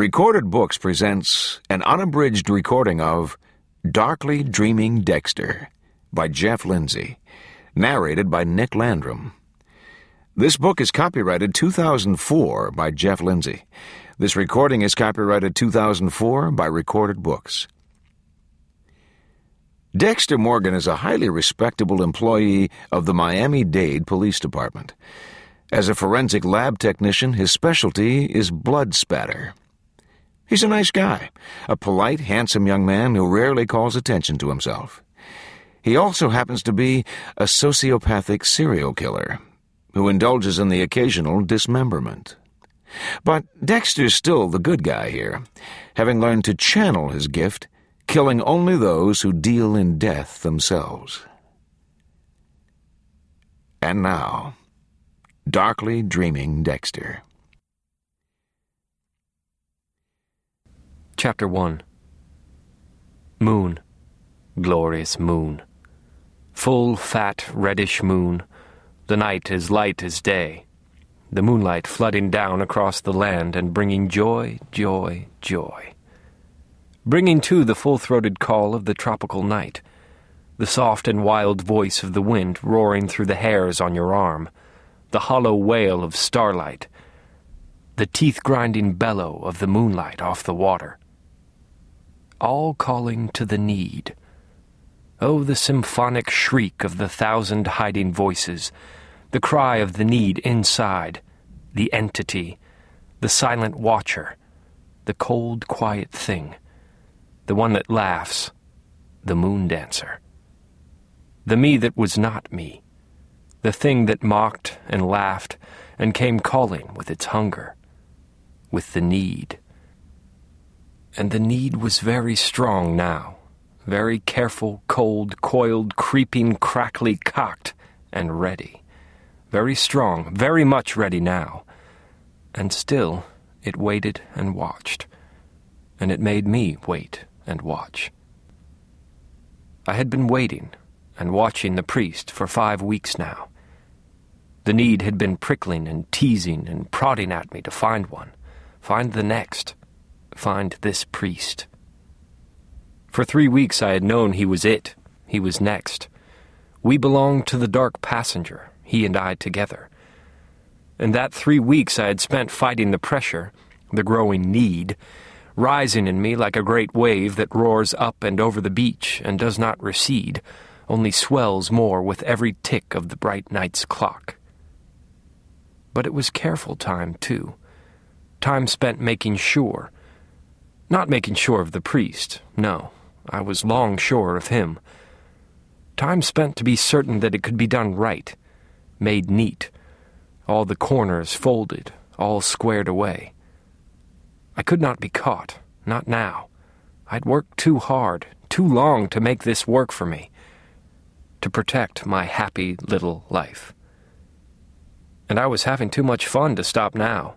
Recorded Books presents an unabridged recording of Darkly Dreaming Dexter by Jeff Lindsay, narrated by Nick Landrum. This book is copyrighted 2004 by Jeff Lindsay. This recording is copyrighted 2004 by Recorded Books. Dexter Morgan is a highly respectable employee of the Miami-Dade Police Department. As a forensic lab technician, his specialty is blood spatter. He's a nice guy, a polite, handsome young man who rarely calls attention to himself. He also happens to be a sociopathic serial killer who indulges in the occasional dismemberment. But Dexter's still the good guy here, having learned to channel his gift, killing only those who deal in death themselves. And now, Darkly Dreaming Dexter. Chapter 1. Moon, glorious moon. Full, fat, reddish moon, the night as light as day, the moonlight flooding down across the land and bringing joy, joy, joy. Bringing, too, the full-throated call of the tropical night, the soft and wild voice of the wind roaring through the hairs on your arm, the hollow wail of starlight, the teeth-grinding bellow of the moonlight off the water. All calling to the need. Oh, the symphonic shriek of the thousand hiding voices, the cry of the need inside, the entity, the silent watcher, the cold, quiet thing, the one that laughs, the moon dancer. The me that was not me, the thing that mocked and laughed and came calling with its hunger, with the need. And the need was very strong now, very careful, cold, coiled, creeping, crackly, cocked, and ready. Very strong, very much ready now. And still it waited and watched, and it made me wait and watch. I had been waiting and watching the priest for 5 weeks now. The need had been prickling and teasing and prodding at me to find one, find the next, find this priest. For 3 weeks I had known he was it, he was next. We belonged to the dark passenger, he and I together. And that 3 weeks I had spent fighting the pressure, the growing need, rising in me like a great wave that roars up and over the beach and does not recede, only swells more with every tick of the bright night's clock. But it was careful time, too. Time spent making sure. Not making sure of the priest, no. I was long sure of him. Time spent to be certain that it could be done right, made neat, all the corners folded, all squared away. I could not be caught, not now. I'd worked too hard, too long to make this work for me, to protect my happy little life. And I was having too much fun to stop now.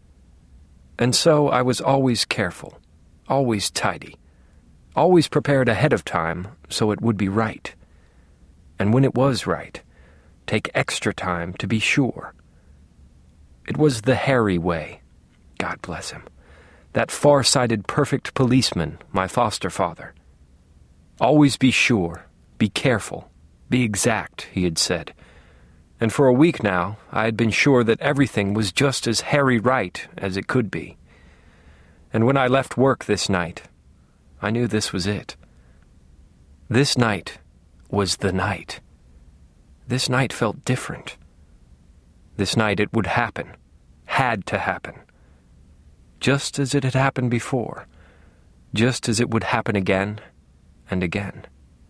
And so I was always careful, always tidy, always prepared ahead of time so it would be right. And when it was right, take extra time to be sure. It was the Harry way, God bless him, that far-sighted perfect policeman, my foster father. Always be sure, be careful, be exact, he had said. And for a week now, I had been sure that everything was just as Harry right as it could be. And when I left work this night, I knew this was it. This night was the night. This night felt different. This night it would happen, had to happen. Just as it had happened before, just as it would happen again and again.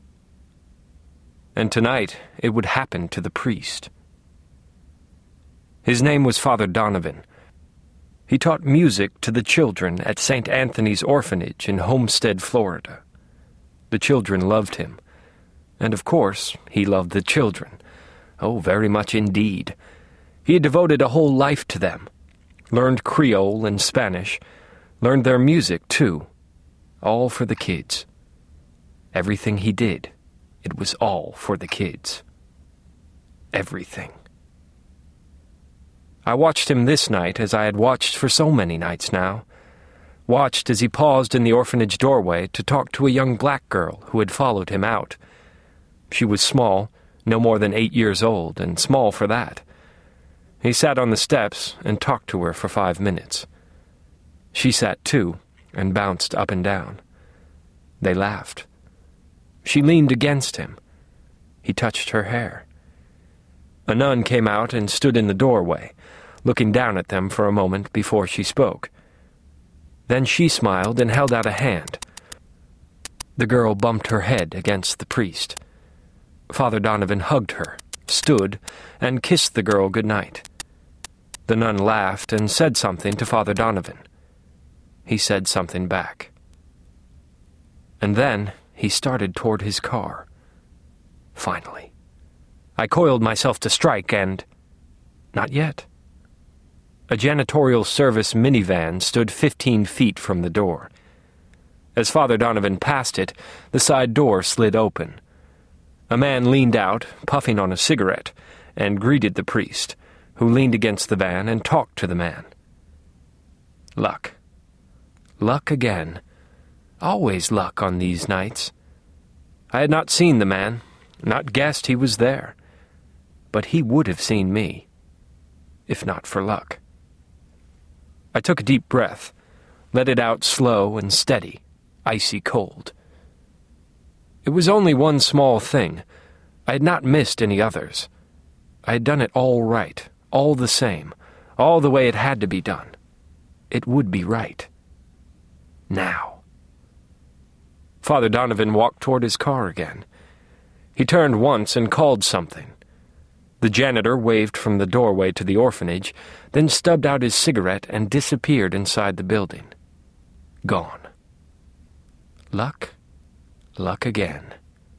And tonight it would happen to the priest. His name was Father Donovan. He taught music to the children at St. Anthony's Orphanage in Homestead, Florida. The children loved him. And of course, he loved the children. Oh, very much indeed. He had devoted a whole life to them. Learned Creole and Spanish. Learned their music, too. All for the kids. Everything he did, it was all for the kids. Everything. I watched him this night as I had watched for so many nights now. watched as he paused in the orphanage doorway to talk to a young black girl who had followed him out. She was small, no more than 8 years old, and small for that. He sat on the steps and talked to her for 5 minutes. She sat too, and bounced up and down. They laughed. She leaned against him. He touched her hair. A nun came out and stood in the doorway, looking down at them for a moment before she spoke. Then she smiled and held out a hand. The girl bumped her head against the priest. Father Donovan hugged her, stood, and kissed the girl good night. The nun laughed and said something to Father Donovan. He said something back. And then he started toward his car. Finally. I coiled myself to strike and... Not yet. A janitorial service minivan stood 15 feet from the door. As Father Donovan passed it, the side door slid open. A man leaned out, puffing on a cigarette, and greeted the priest, who leaned against the van and talked to the man. Luck. Luck again. Always luck on these nights. I had not seen the man, not guessed he was there. But he would have seen me, if not for luck. I took a deep breath, let it out slow and steady, icy cold. It was only one small thing. I had not missed any others. I had done it all right, all the same, all the way it had to be done. It would be right. Now. Father Donovan walked toward his car again. He turned once and called something. The janitor waved from the doorway to the orphanage, then stubbed out his cigarette and disappeared inside the building. Gone. Luck. Luck again.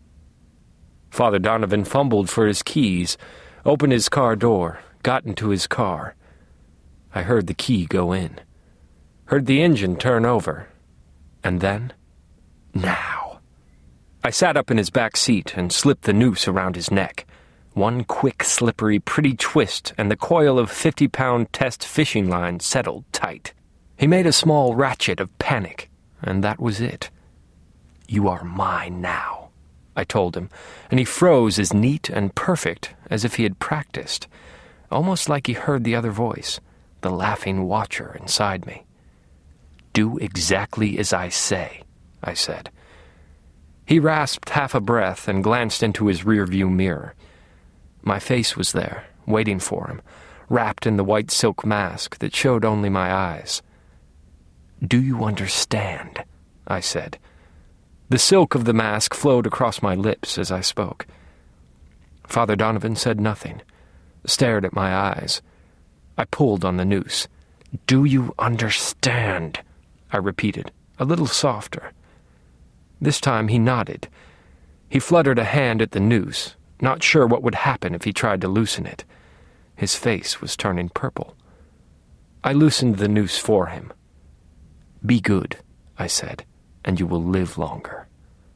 Father Donovan fumbled for his keys, opened his car door, got into his car. I heard the key go in. Heard the engine turn over. And then... Now. I sat up in his back seat and slipped the noose around his neck. One quick, slippery, pretty twist, and the coil of 50-pound test fishing line settled tight. He made a small ratchet of panic, and that was it. "You are mine now," I told him, and he froze as neat and perfect as if he had practiced, almost like he heard the other voice, the laughing watcher inside me. "Do exactly as I say," I said. He rasped half a breath and glanced into his rearview mirror. My face was there, waiting for him, wrapped in the white silk mask that showed only my eyes. "Do you understand?" I said. The silk of the mask flowed across my lips as I spoke. Father Donovan said nothing, stared at my eyes. I pulled on the noose. "Do you understand?" I repeated, a little softer. This time he nodded. He fluttered a hand at the noose, not sure what would happen if he tried to loosen it. His face was turning purple. I loosened the noose for him. "Be good," I said, "and you will live longer."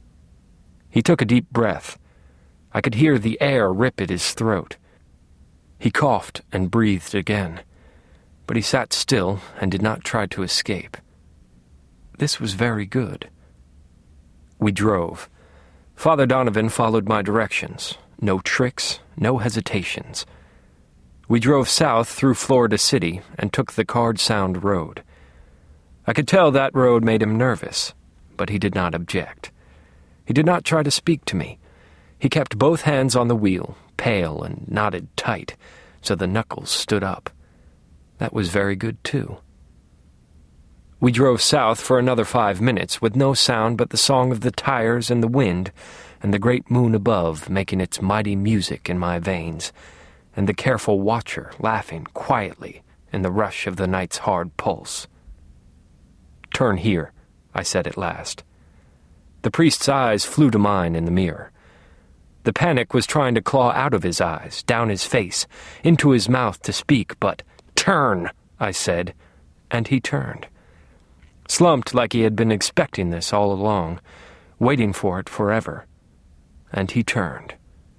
He took a deep breath. I could hear the air rip at his throat. He coughed and breathed again, but he sat still and did not try to escape. This was very good. We drove. Father Donovan followed my directions. No tricks, no hesitations. We drove south through Florida City and took the Card Sound Road. I could tell that road made him nervous, but he did not object. He did not try to speak to me. He kept both hands on the wheel, pale and knotted tight, so the knuckles stood up. That was very good, too. We drove south for another 5 minutes with no sound but the song of the tires and the wind, and the great moon above making its mighty music in my veins, and the careful watcher laughing quietly in the rush of the night's hard pulse. "Turn here," I said at last. The priest's eyes flew to mine in the mirror. The panic was trying to claw out of his eyes, down his face, into his mouth to speak, but "Turn," I said, and he turned. Slumped like he had been expecting this all along, waiting for it forever. And he turned.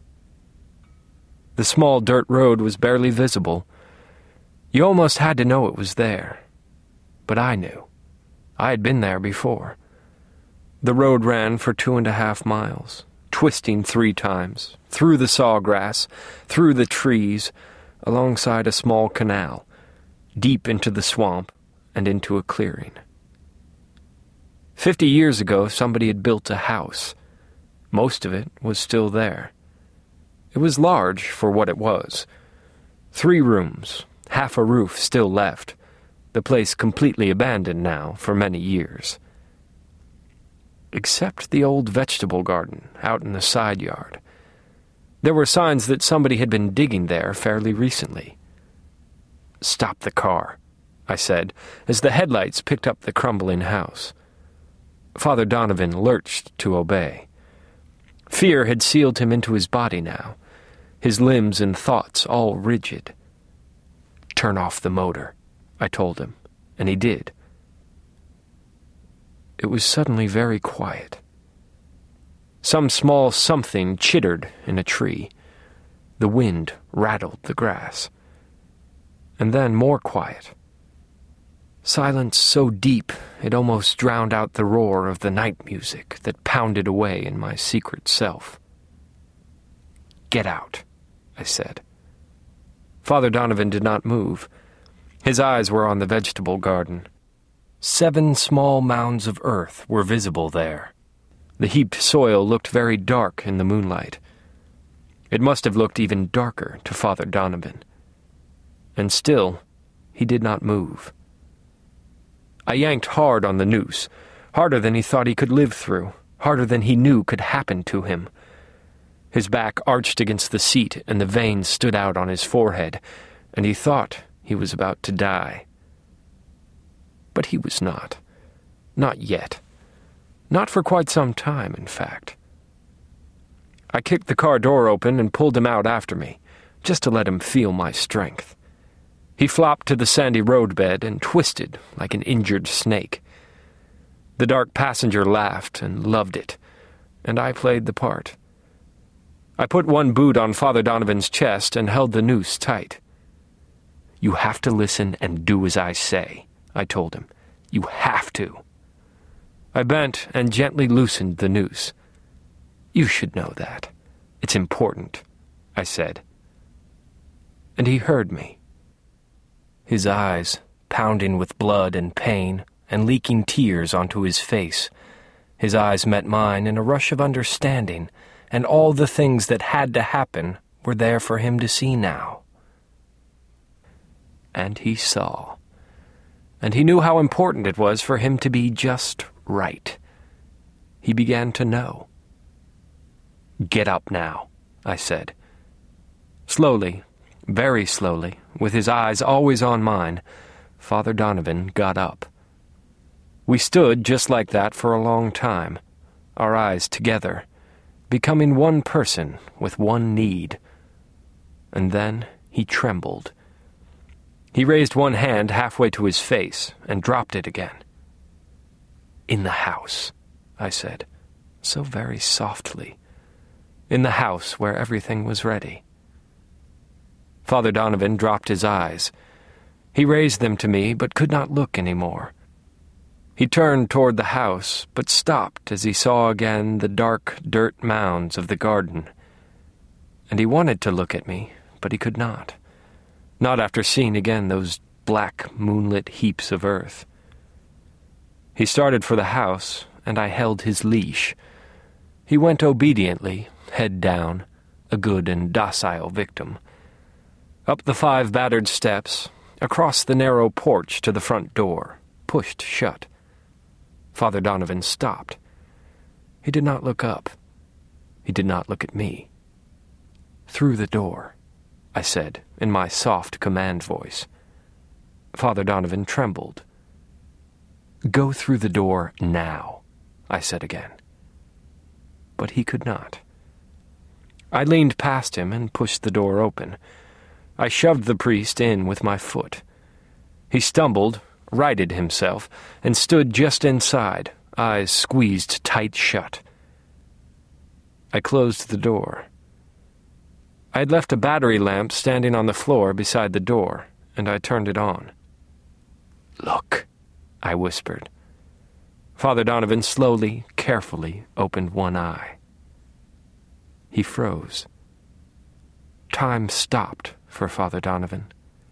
The small dirt road was barely visible. You almost had to know it was there. But I knew. I had been there before. The road ran for 2.5 miles, twisting 3 times, through the sawgrass, through the trees, alongside a small canal, deep into the swamp and into a clearing. 50 years ago, somebody had built a house. Most of it was still there. It was large for what it was. 3 rooms, half a roof still left, the place completely abandoned now for many years. Except the old vegetable garden out in the side yard. There were signs that somebody had been digging there fairly recently. "Stop the car," I said, as the headlights picked up the crumbling house. Father Donovan lurched to obey. Fear had sealed him into his body now, his limbs and thoughts all rigid. "Turn off the motor," I told him, and he did. It was suddenly very quiet. Some small something chittered in a tree. The wind rattled the grass. And then more quiet. Silence so deep it almost drowned out the roar of the night music that pounded away in my secret self. "Get out," I said. Father Donovan did not move. His eyes were on the vegetable garden. 7 small mounds of earth were visible there. The heaped soil looked very dark in the moonlight. It must have looked even darker to Father Donovan. And still, he did not move. I yanked hard on the noose, harder than he thought he could live through, harder than he knew could happen to him. His back arched against the seat, and the veins stood out on his forehead, and he thought he was about to die. But he was not. Not yet. Not for quite some time, in fact. I kicked the car door open and pulled him out after me, just to let him feel my strength. He flopped to the sandy roadbed and twisted like an injured snake. The dark passenger laughed and loved it, and I played the part. I put one boot on Father Donovan's chest and held the noose tight. "You have to listen and do as I say," I told him. "You have to." I bent and gently loosened the noose. "You should know that. It's important," I said. And he heard me. His eyes, pounding with blood and pain, and leaking tears onto his face. His eyes met mine in a rush of understanding, and all the things that had to happen were there for him to see now. And he saw. And he knew how important it was for him to be just right. He began to know. "Get up now," I said. Slowly, very slowly, with his eyes always on mine, Father Donovan got up. We stood just like that for a long time, our eyes together, becoming one person with one need. And then he trembled. He raised one hand halfway to his face and dropped it again. "In the house," I said, so very softly. "In the house where everything was ready." Father Donovan dropped his eyes. He raised them to me, but could not look any more. He turned toward the house, but stopped as he saw again the dark dirt mounds of the garden. And he wanted to look at me, but he could not. Not after seeing again those black, moonlit heaps of earth. He started for the house, and I held his leash. He went obediently, head down, a good and docile victim. Up the 5 battered steps, across the narrow porch to the front door, pushed shut. Father Donovan stopped. He did not look up. He did not look at me. "Through the door," I said in my soft command voice. Father Donovan trembled. "Go through the door now," I said again. But he could not. I leaned past him and pushed the door open. I shoved the priest in with my foot. He stumbled, righted himself, and stood just inside, eyes squeezed tight shut. I closed the door. I had left a battery lamp standing on the floor beside the door, and I turned it on. "Look," I whispered. Father Donovan slowly, carefully opened one eye. He froze. Time stopped for Father Donovan.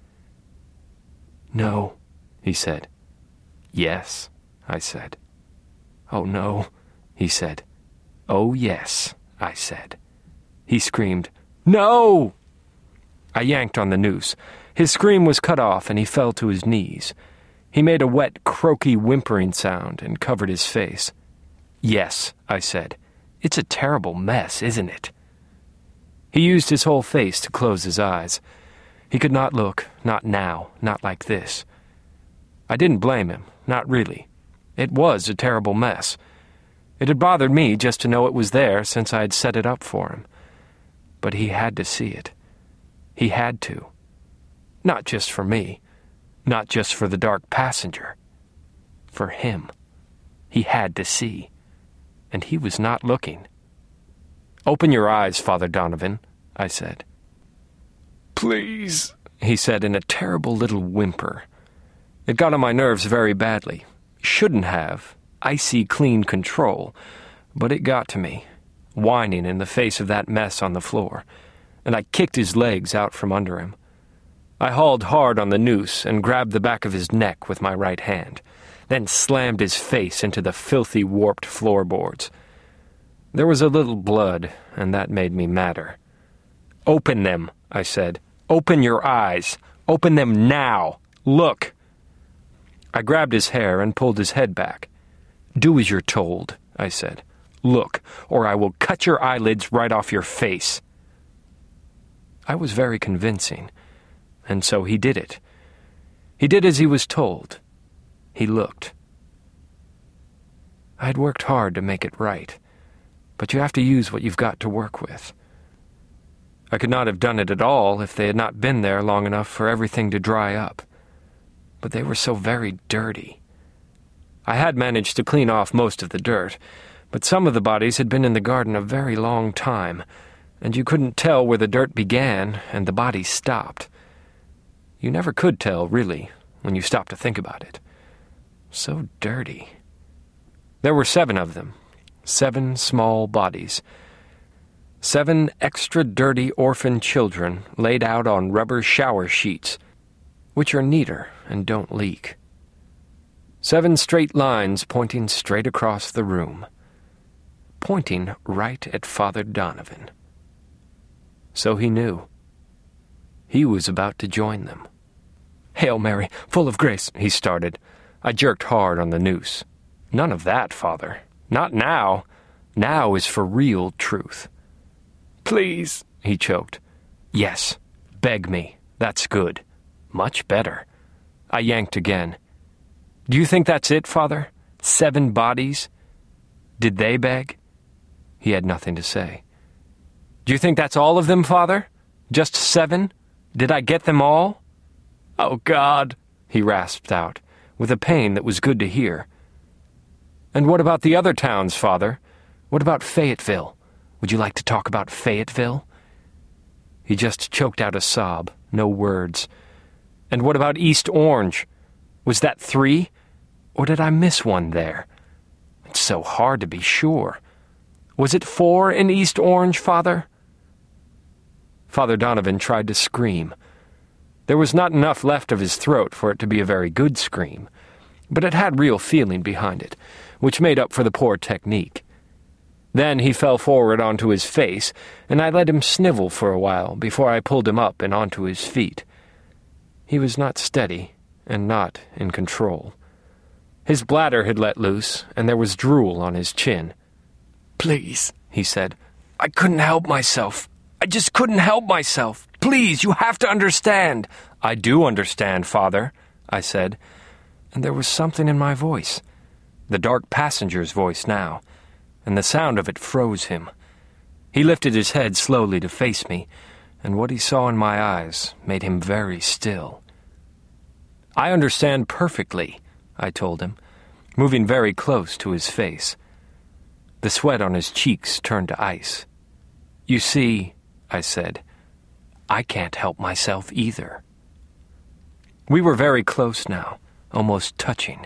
"No," he said. "Yes," I said. "Oh, no," he said. "Oh, yes," I said. He screamed, "No!" I yanked on the noose. His scream was cut off, and he fell to his knees. He made a wet, croaky, whimpering sound and covered his face. "Yes," I said. "It's a terrible mess, isn't it?" He used his whole face to close his eyes. He could not look, not now, not like this. I didn't blame him, not really. It was a terrible mess. It had bothered me just to know it was there since I had set it up for him. But he had to see it. He had to. Not just for me. Not just for the dark passenger. For him. He had to see. And he was not looking. "Open your eyes, Father Donovan," I said. "Please," he said in a terrible little whimper. It got on my nerves very badly. Shouldn't have. Icy clean control. But it got to me, whining in the face of that mess on the floor, and I kicked his legs out from under him. I hauled hard on the noose and grabbed the back of his neck with my right hand, then slammed his face into the filthy, warped floorboards. There was a little blood, and that made me madder. "Open them," I said. "Open your eyes. Open them now. Look." I grabbed his hair and pulled his head back. "Do as you're told," I said. "Look, or I will cut your eyelids right off your face." I was very convincing, and so he did it. He did as he was told. He looked. I had worked hard to make it right, but you have to use what you've got to work with. I could not have done it at all if they had not been there long enough for everything to dry up. But they were so very dirty. I had managed to clean off most of the dirt, but some of the bodies had been in the garden a very long time, and you couldn't tell where the dirt began and the bodies stopped. You never could tell, really, when you stopped to think about it. So dirty. There were 7 of them, 7 small bodies. 7 extra dirty orphan children laid out on rubber shower sheets, which are neater and don't leak. 7 straight lines pointing straight across the room, pointing right at Father Donovan. So he knew. He was about to join them. "Hail Mary, full of grace," he started. I jerked hard on the noose. "None of that, Father. Not now. Now is for real truth." "Please," he choked. "Yes, beg me. That's good. Much better." I yanked again. "Do you think that's it, Father? 7 bodies? Did they beg?" He had nothing to say. "Do you think that's all of them, Father? Just 7? Did I get them all?" "Oh, God," he rasped out, with a pain that was good to hear. "And what about the other towns, Father? What about Fayetteville? Would you like to talk about Fayetteville?" He just choked out a sob, no words. "And what about East Orange? Was that 3? Or did I miss one there? It's so hard to be sure. Was it 4 in East Orange, Father?" Father Donovan tried to scream. There was not enough left of his throat for it to be a very good scream, but it had real feeling behind it, which made up for the poor technique. Then he fell forward onto his face, and I let him snivel for a while before I pulled him up and onto his feet. He was not steady and not in control. His bladder had let loose, and there was drool on his chin. "Please," he said. "I couldn't help myself. I just couldn't help myself. Please, you have to understand." "I do understand, Father," I said, and there was something in my voice, the dark passenger's voice now, and the sound of it froze him. He lifted his head slowly to face me, and what he saw in my eyes made him very still. "I understand perfectly," I told him, moving very close to his face. The sweat on his cheeks turned to ice. "You see," I said, "I can't help myself either." We were very close now, almost touching,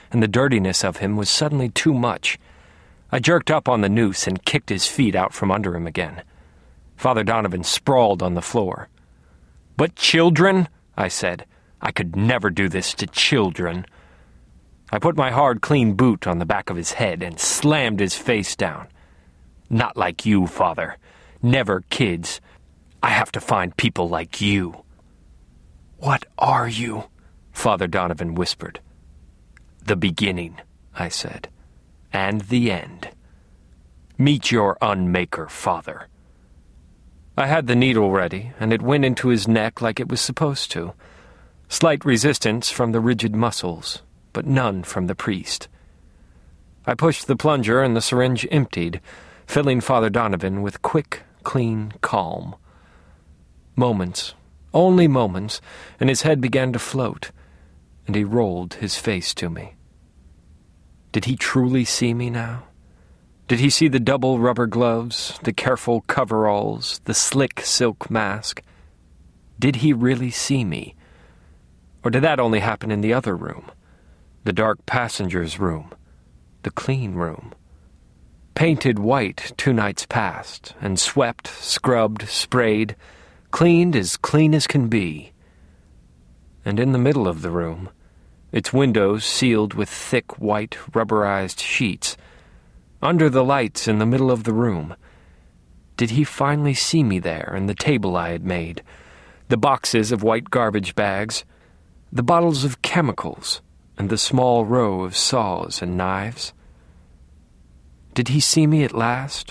and the dirtiness of him was suddenly too much. I jerked up on the noose and kicked his feet out from under him again. Father Donovan sprawled on the floor. "But children?" I said. "I could never do this to children." I put my hard, clean boot on the back of his head and slammed his face down. "Not like you, Father. Never kids. I have to find people like you." "What are you?" Father Donovan whispered. "The beginning," I said, "and the end. Meet your unmaker, Father." I had the needle ready, and it went into his neck like it was supposed to. Slight resistance from the rigid muscles, but none from the priest. I pushed the plunger and the syringe emptied, filling Father Donovan with quick, clean calm. Moments, only moments, and his head began to float, and he rolled his face to me. Did he truly see me now? Did he see the double rubber gloves, the careful coveralls, the slick silk mask? Did he really see me? Or did that only happen in the other room? The dark passenger's room, the clean room. Painted white 2 nights past, and swept, scrubbed, sprayed, cleaned as clean as can be. And in the middle of the room, its windows sealed with thick white rubberized sheets, under the lights in the middle of the room, did he finally see me there and the table I had made, the boxes of white garbage bags, the bottles of chemicals, and the small row of saws and knives? Did he see me at last?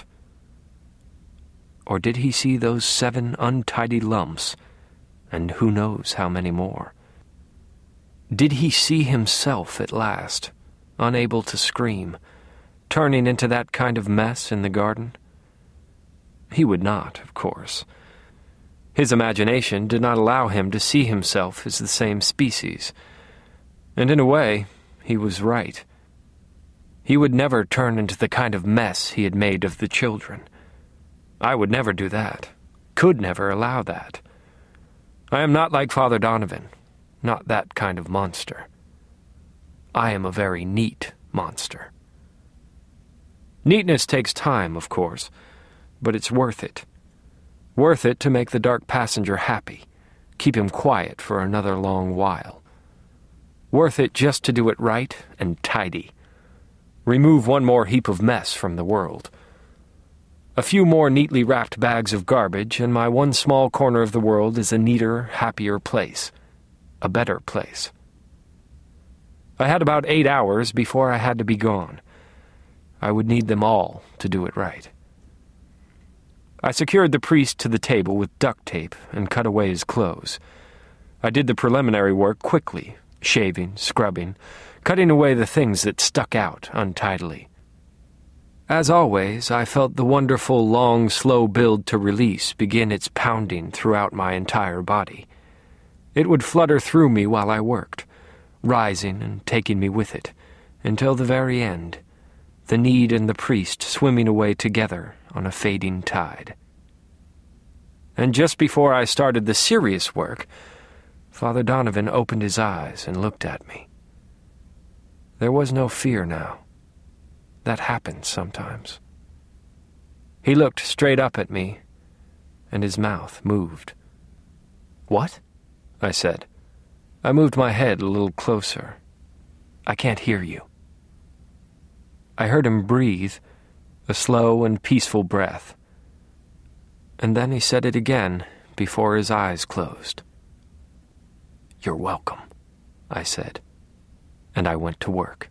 Or did he see those 7 untidy lumps, and who knows how many more? Did he see himself at last, unable to scream, turning into that kind of mess in the garden? He would not, of course. His imagination did not allow him to see himself as the same species. And in a way, he was right. He would never turn into the kind of mess he had made of the children. I would never do that, could never allow that. I am not like Father Donovan, not that kind of monster. I am a very neat monster. Neatness takes time, of course, but it's worth it. Worth it to make the dark passenger happy, keep him quiet for another long while. Worth it just to do it right and tidy. Remove one more heap of mess from the world. A few more neatly wrapped bags of garbage, and my one small corner of the world is a neater, happier place. A better place. I had about 8 hours before I had to be gone. I would need them all to do it right. I secured the priest to the table with duct tape and cut away his clothes. I did the preliminary work quickly, shaving, scrubbing, cutting away the things that stuck out untidily. As always, I felt the wonderful, long, slow build to release begin its pounding throughout my entire body. It would flutter through me while I worked, rising and taking me with it, until the very end, the need and the priest swimming away together on a fading tide. And just before I started the serious work, Father Donovan opened his eyes and looked at me. There was no fear now. That happens sometimes. He looked straight up at me, and his mouth moved. "What?" I said. I moved my head a little closer. "I can't hear you." I heard him breathe, a slow and peaceful breath. And then he said it again before his eyes closed. "You're welcome," I said, and I went to work.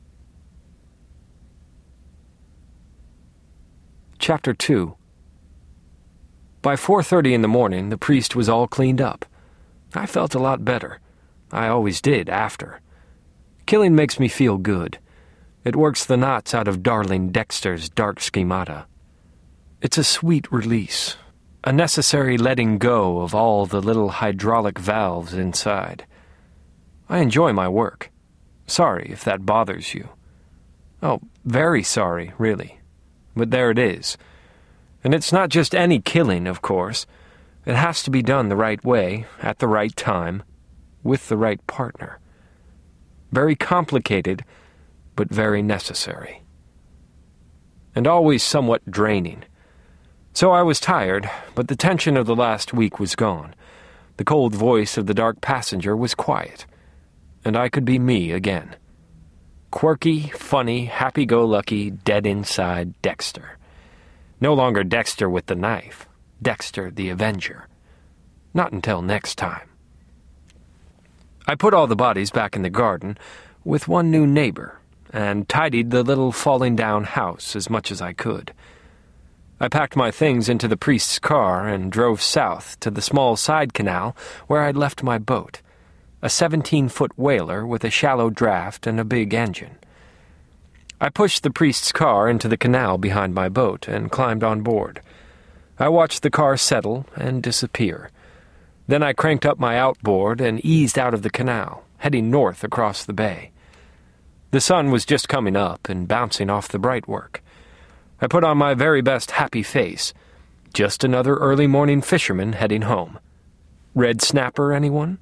Chapter 2. By 4:30 in the morning, the priest was all cleaned up. I felt a lot better. I always did after. Killing makes me feel good. It works the knots out of darling Dexter's dark schemata. It's a sweet release, a necessary letting go of all the little hydraulic valves inside. I enjoy my work. Sorry if that bothers you. Oh, very sorry, really. But there it is. And it's not just any killing, of course. It has to be done the right way, at the right time, with the right partner. very complicated, but very necessary. And always somewhat draining. So I was tired, but the tension of the last week was gone. The cold voice of the dark passenger was quiet, and I could be me again. Quirky, funny, happy-go-lucky, dead-inside Dexter. No longer Dexter with the knife. Dexter the Avenger. Not until next time. I put all the bodies back in the garden, with one new neighbor, and tidied the little falling-down house as much as I could. I packed my things into the priest's car and drove south to the small side canal where I'd left my boat, a 17-foot whaler with a shallow draft and a big engine. I pushed the priest's car into the canal behind my boat and climbed on board. I watched the car settle and disappear. Then I cranked up my outboard and eased out of the canal, heading north across the bay. The sun was just coming up and bouncing off the brightwork. I put on my very best happy face. Just another early morning fisherman heading home. Red snapper, anyone?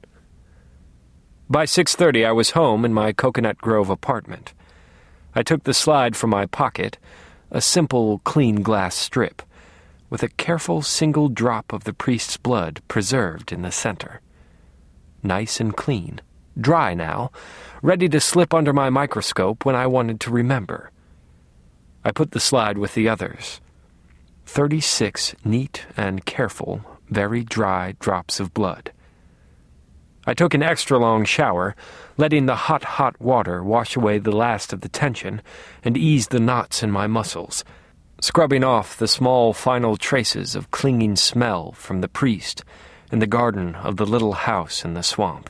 By 6:30 I was home in my Coconut Grove apartment. I took the slide from my pocket, a simple, clean glass strip, with a careful single drop of the priest's blood preserved in the center. Nice and clean, dry now, ready to slip under my microscope when I wanted to remember. I put the slide with the others. 36 neat and careful, very dry drops of blood. I took an extra long shower, letting the hot water wash away the last of the tension and ease the knots in my muscles, scrubbing off the small final traces of clinging smell from the priest in the garden of the little house in the swamp.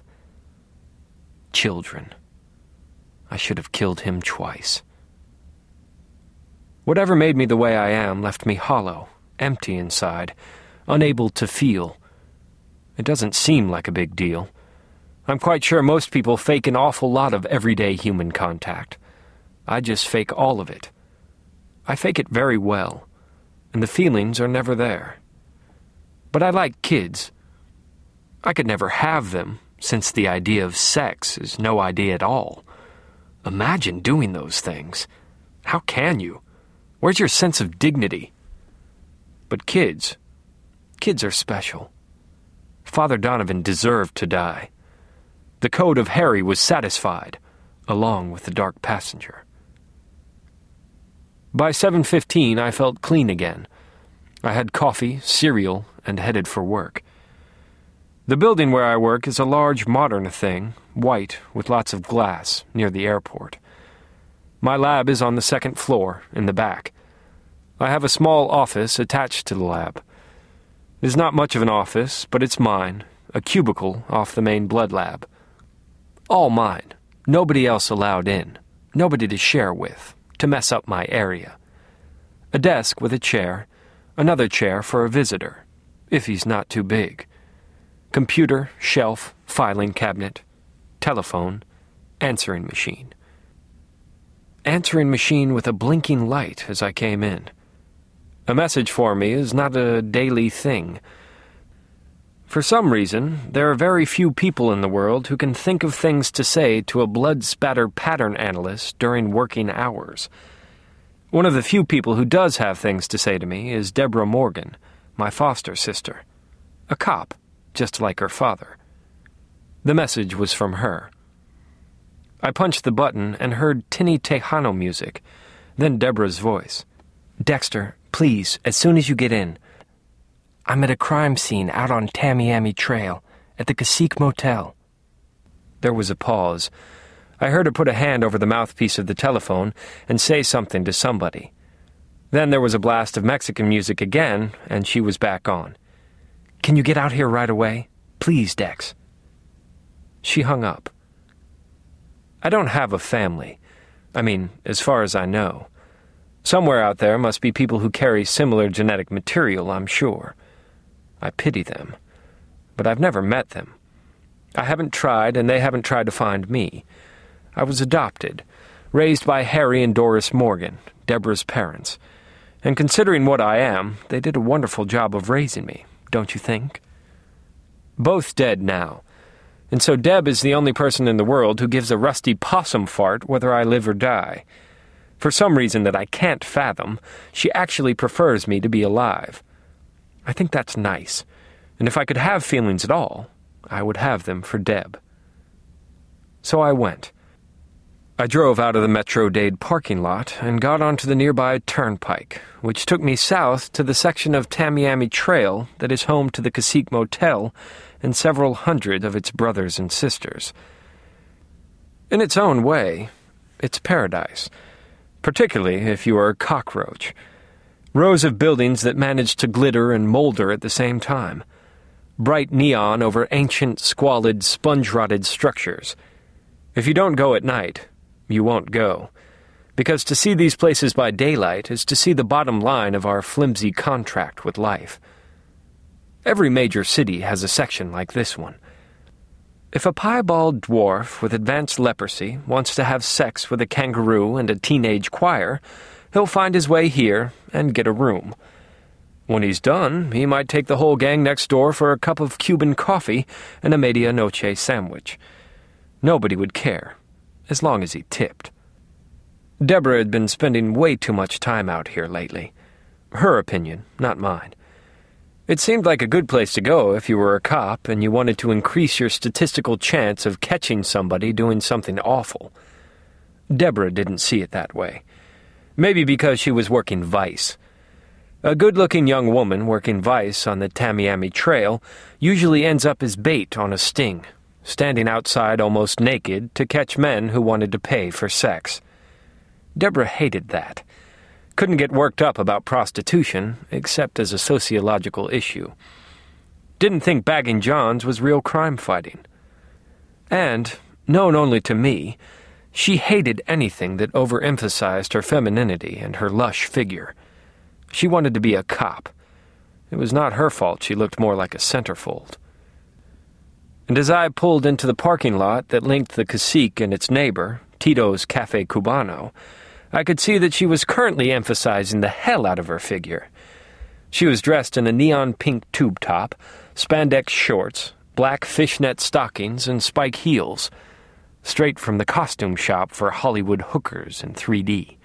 Children. I should have killed him twice. Whatever made me the way I am left me hollow, empty inside, unable to feel. It doesn't seem like a big deal. I'm quite sure most people fake an awful lot of everyday human contact. I just fake all of it. I fake it very well, and the feelings are never there. But I like kids. I could never have them, since the idea of sex is no idea at all. Imagine doing those things. How can you? Where's your sense of dignity? But kids are special. Father Donovan deserved to die. The code of Harry was satisfied, along with the dark passenger. By 7:15, I felt clean again. I had coffee, cereal, and headed for work. The building where I work is a large, modern thing, white, with lots of glass, near the airport. My lab is on the second floor, in the back. I have a small office attached to the lab. It is not much of an office, but it's mine, a cubicle off the main blood lab. All mine, nobody else allowed in, nobody to share with, to mess up my area. A desk with a chair, another chair for a visitor, if he's not too big. Computer, shelf, filing cabinet, telephone, answering machine. Answering machine with a blinking light as I came in. A message for me is not a daily thing. For some reason, there are very few people in the world who can think of things to say to a blood-spatter pattern analyst during working hours. One of the few people who does have things to say to me is Deborah Morgan, my foster sister. A cop, just like her father. The message was from her. I punched the button and heard tinny Tejano music, then Deborah's voice. "Dexter, please, as soon as you get in. I'm at a crime scene out on Tamiami Trail, at the Cacique Motel." There was a pause. I heard her put a hand over the mouthpiece of the telephone and say something to somebody. Then there was a blast of Mexican music again, and she was back on. "Can you get out here right away? Please, Dex." She hung up. I don't have a family. I mean, as far as I know. Somewhere out there must be people who carry similar genetic material, I'm sure. I pity them. But I've never met them. I haven't tried, and they haven't tried to find me. I was adopted, raised by Harry and Doris Morgan, Deborah's parents. And considering what I am, they did a wonderful job of raising me, don't you think? Both dead now. And so Deb is the only person in the world who gives a rusty possum fart whether I live or die. For some reason that I can't fathom, she actually prefers me to be alive. I think that's nice, and if I could have feelings at all, I would have them for Deb. So I went. I drove out of the Metro-Dade parking lot and got onto the nearby turnpike, which took me south to the section of Tamiami Trail that is home to the Cacique Motel and several hundred of its brothers and sisters. In its own way, it's paradise, particularly if you are a cockroach. Rows of buildings that manage to glitter and molder at the same time. Bright neon over ancient, squalid, sponge-rotted structures. If you don't go at night, you won't go, because to see these places by daylight is to see the bottom line of our flimsy contract with life. Every major city has a section like this one. If a piebald dwarf with advanced leprosy wants to have sex with a kangaroo and a teenage choir, he'll find his way here and get a room. When he's done, he might take the whole gang next door for a cup of Cuban coffee and a medianoche sandwich. Nobody would care, as long as he tipped. Deborah had been spending way too much time out here lately. Her opinion, not mine. It seemed like a good place to go if you were a cop and you wanted to increase your statistical chance of catching somebody doing something awful. Deborah didn't see it that way. Maybe because she was working Vice. A good-looking young woman working Vice on the Tamiami Trail usually ends up as bait on a sting, standing outside almost naked to catch men who wanted to pay for sex. Deborah hated that. Couldn't get worked up about prostitution, except as a sociological issue. Didn't think bagging Johns was real crime fighting. And, known only to me, she hated anything that overemphasized her femininity and her lush figure. She wanted to be a cop. It was not her fault she looked more like a centerfold. And as I pulled into the parking lot that linked the Cacique and its neighbor, Tito's Cafe Cubano, I could see that she was currently emphasizing the hell out of her figure. She was dressed in a neon pink tube top, spandex shorts, black fishnet stockings, and spike heels, straight from the costume shop for Hollywood hookers in 3D.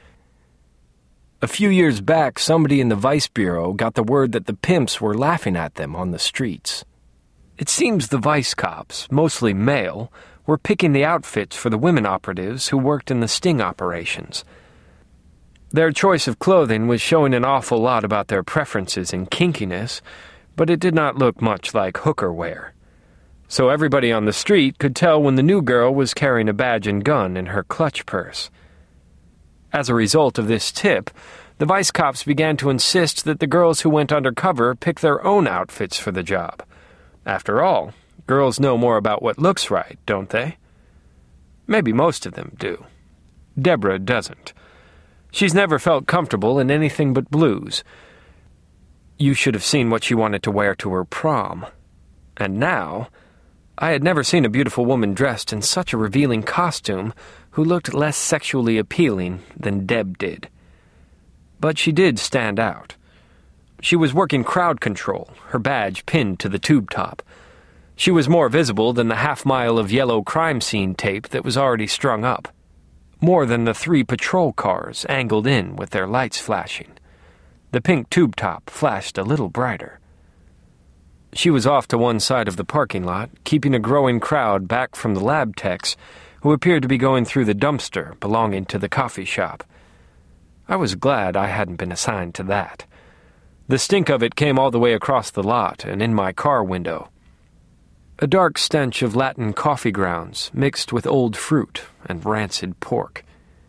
A few years back, somebody in the Vice Bureau got the word that the pimps were laughing at them on the streets. It seems the Vice cops, mostly male, were picking the outfits for the women operatives who worked in the sting operations. Their choice of clothing was showing an awful lot about their preferences in kinkiness, but it did not look much like hooker wear. So everybody on the street could tell when the new girl was carrying a badge and gun in her clutch purse. As a result of this tip, the Vice cops began to insist that the girls who went undercover pick their own outfits for the job. After all, girls know more about what looks right, don't they? Maybe most of them do. Deborah doesn't. She's never felt comfortable in anything but blues. You should have seen what she wanted to wear to her prom. And now, I had never seen a beautiful woman dressed in such a revealing costume who looked less sexually appealing than Deb did. But she did stand out. She was working crowd control, her badge pinned to the tube top. She was more visible than the half-mile of yellow crime scene tape that was already strung up. More than the 3 patrol cars angled in with their lights flashing. The pink tube top flashed a little brighter. She was off to one side of the parking lot, keeping a growing crowd back from the lab techs, who appeared to be going through the dumpster belonging to the coffee shop. I was glad I hadn't been assigned to that. The stink of it came all the way across the lot and in my car window. A dark stench of Latin coffee grounds mixed with old fruit and rancid pork.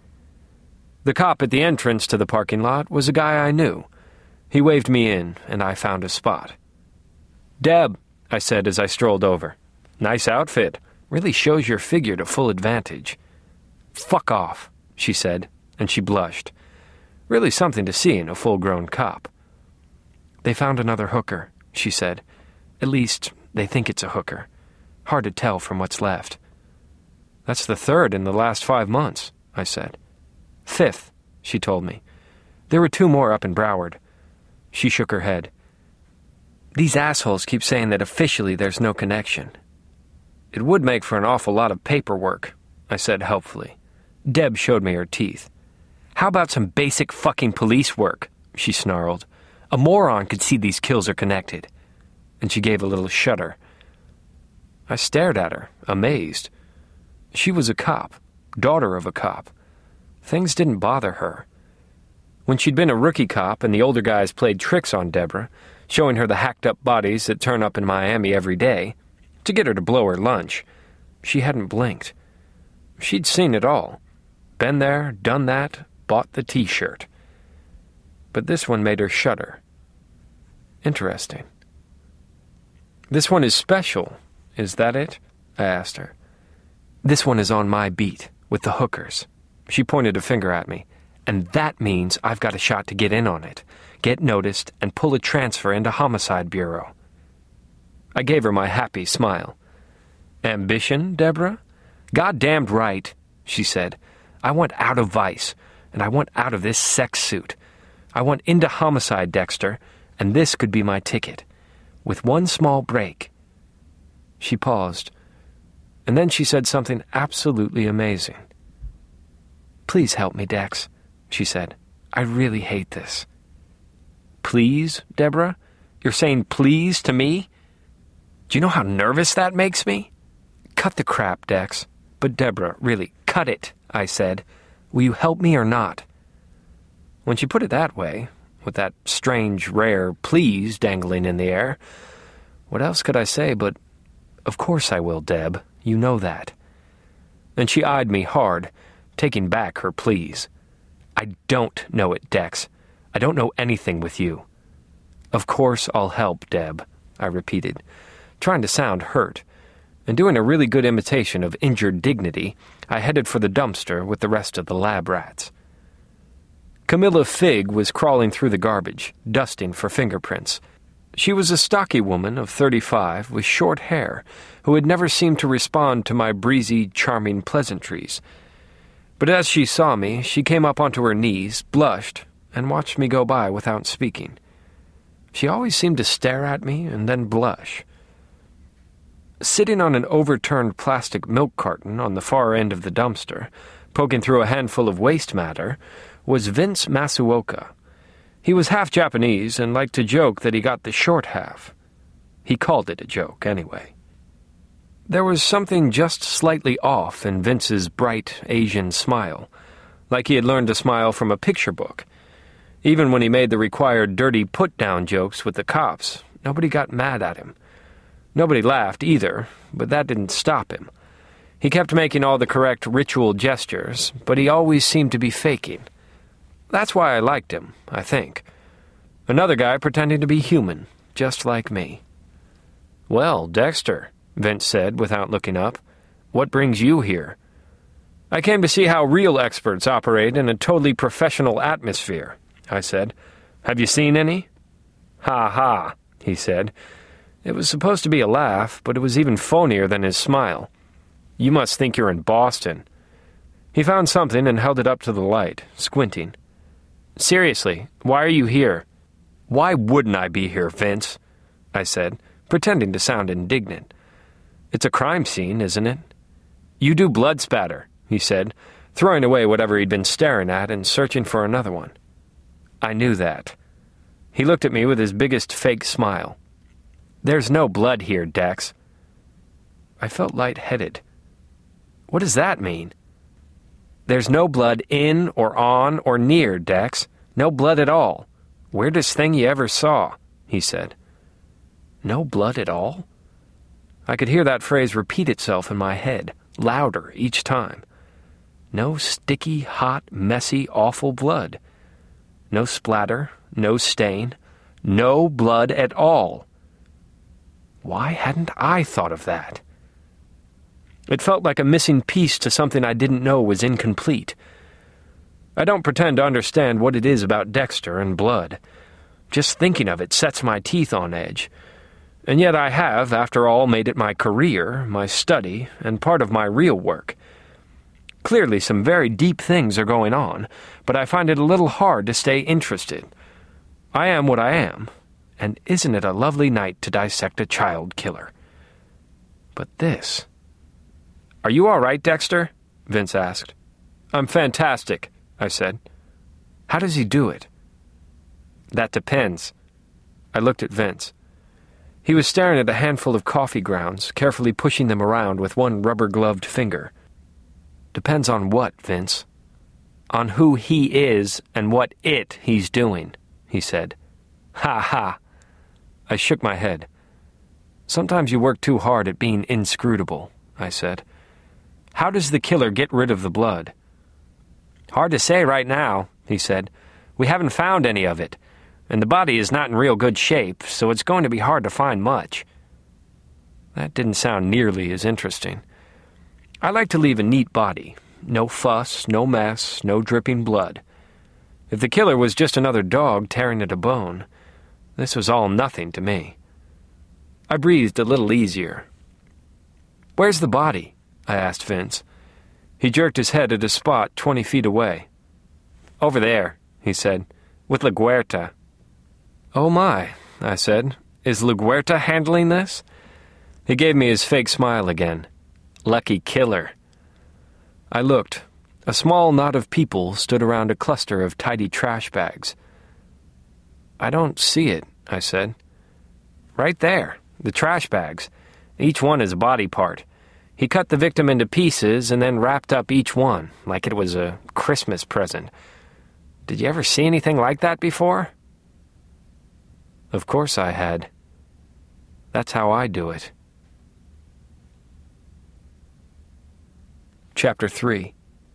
The cop at the entrance to the parking lot was a guy I knew. He waved me in, and I found a spot. "Deb," I said as I strolled over. "Nice outfit. Really shows your figure to full advantage." "Fuck off," she said, and she blushed. Really something to see in a full-grown cop. "They found another hooker," she said. "At least, they think it's a hooker. Hard to tell from what's left." "That's the 3rd in the last 5 months," I said. "5th, she told me. "There were 2 more up in Broward." She shook her head. "These assholes keep saying that officially there's no connection." It would make for an awful lot of paperwork, I said helpfully. Deb showed me her teeth. How about some basic fucking police work? She snarled. A moron could see these kills are connected. And she gave a little shudder. I stared at her, amazed. She was a cop, daughter of a cop. Things didn't bother her. When she'd been a rookie cop and the older guys played tricks on Deborah, showing her the hacked-up bodies that turn up in Miami every day, to get her to blow her lunch, she hadn't blinked. She'd seen it all. Been there, done that, bought the T-shirt. But this one made her shudder. Interesting. This one is special, is that it? I asked her. This one is on my beat, with the hookers. She pointed a finger at me. And that means I've got a shot to get in on it, get noticed, and pull a transfer into Homicide Bureau. I gave her my happy smile. Ambition, Deborah? Goddamned right, she said. I want out of Vice, and I want out of this sex suit. I want into homicide, Dexter, and this could be my ticket, with one small break. She paused, and then she said something absolutely amazing. Please help me, Dex, she said. I really hate this. Please, Deborah? You're saying please to me? Do you know how nervous that makes me? Cut the crap, Dex. But Deborah, really, cut it, I said. Will you help me or not? When she put it that way, with that strange, rare please dangling in the air, what else could I say but, of course I will, Deb. You know that. And she eyed me hard, taking back her please. I don't know it, Dex. I don't know anything with you. Of course I'll help, Deb, I repeated, trying to sound hurt. And doing a really good imitation of injured dignity, I headed for the dumpster with the rest of the lab rats. Camilla Figg was crawling through the garbage, dusting for fingerprints. She was a stocky woman of 35 with short hair who had never seemed to respond to my breezy, charming pleasantries. But as she saw me, she came up onto her knees, blushed, and watched me go by without speaking. She always seemed to stare at me and then blush. Sitting on an overturned plastic milk carton on the far end of the dumpster, poking through a handful of waste matter, was Vince Masuoka. He was half Japanese and liked to joke that he got the short half. He called it a joke, anyway. There was something just slightly off in Vince's bright Asian smile, like he had learned to smile from a picture book. Even when he made the required dirty put-down jokes with the cops, nobody got mad at him. Nobody laughed either, but that didn't stop him. He kept making all the correct ritual gestures, but he always seemed to be faking. That's why I liked him, I think. Another guy pretending to be human, just like me. Well, Dexter, Vince said without looking up, what brings you here? I came to see how real experts operate in a totally professional atmosphere, I said. Have you seen any? Ha ha, he said. It was supposed to be a laugh, but it was even phonier than his smile. You must think you're in Boston. He found something and held it up to the light, squinting. Seriously, why are you here? Why wouldn't I be here, Vince? I said, pretending to sound indignant. It's a crime scene, isn't it? You do blood spatter, he said, throwing away whatever he'd been staring at and searching for another one. I knew that. He looked at me with his biggest fake smile. There's no blood here, Dex. I felt lightheaded. What does that mean? There's no blood in or on or near, Dex. No blood at all. Weirdest thing you ever saw, he said. No blood at all? I could hear that phrase repeat itself in my head, louder each time. No sticky, hot, messy, awful blood. No splatter, no stain, no blood at all. Why hadn't I thought of that? It felt like a missing piece to something I didn't know was incomplete. I don't pretend to understand what it is about Dexter and blood. Just thinking of it sets my teeth on edge. And yet I have, after all, made it my career, my study, and part of my real work. Clearly some very deep things are going on, but I find it a little hard to stay interested. I am what I am, and isn't it a lovely night to dissect a child killer? But this "Are you all right, Dexter?" Vince asked. "I'm fantastic," I said. "How does he do it?" "That depends." I looked at Vince. He was staring at a handful of coffee grounds, carefully pushing them around with one rubber-gloved finger. "Depends on what, Vince?" "On who he is and what he's doing," he said. "Ha ha." I shook my head. "Sometimes you work too hard at being inscrutable," I said. "How does the killer get rid of the blood?" "Hard to say right now," he said. "We haven't found any of it, and the body is not in real good shape, so it's going to be hard to find much." That didn't sound nearly as interesting. I like to leave a neat body. No fuss, no mess, no dripping blood. If the killer was just another dog tearing at a bone, this was all nothing to me. I breathed a little easier. "Where's the body?" I asked Vince. He jerked his head at a spot 20 feet away. "Over there," he said, "with La Guerta." "Oh my," I said. "Is La Guerta handling this?" He gave me his fake smile again. "Lucky killer." I looked. A small knot of people stood around a cluster of tidy trash bags. "I don't see it," I said. "Right there, the trash bags. Each one is a body part. He cut the victim into pieces and then wrapped up each one, like it was a Christmas present. Did you ever see anything like that before?" Of course I had. That's how I do it. Chapter 3.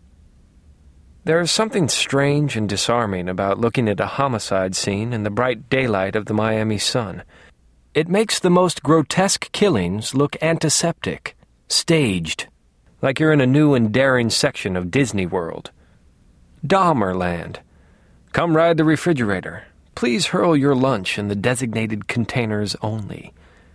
There is something strange and disarming about looking at a homicide scene in the bright daylight of the Miami sun. It makes the most grotesque killings look antiseptic, staged, like you're in a new and daring section of Disney World. Dahmerland. Come ride the refrigerator. Please hurl your lunch in the designated containers only.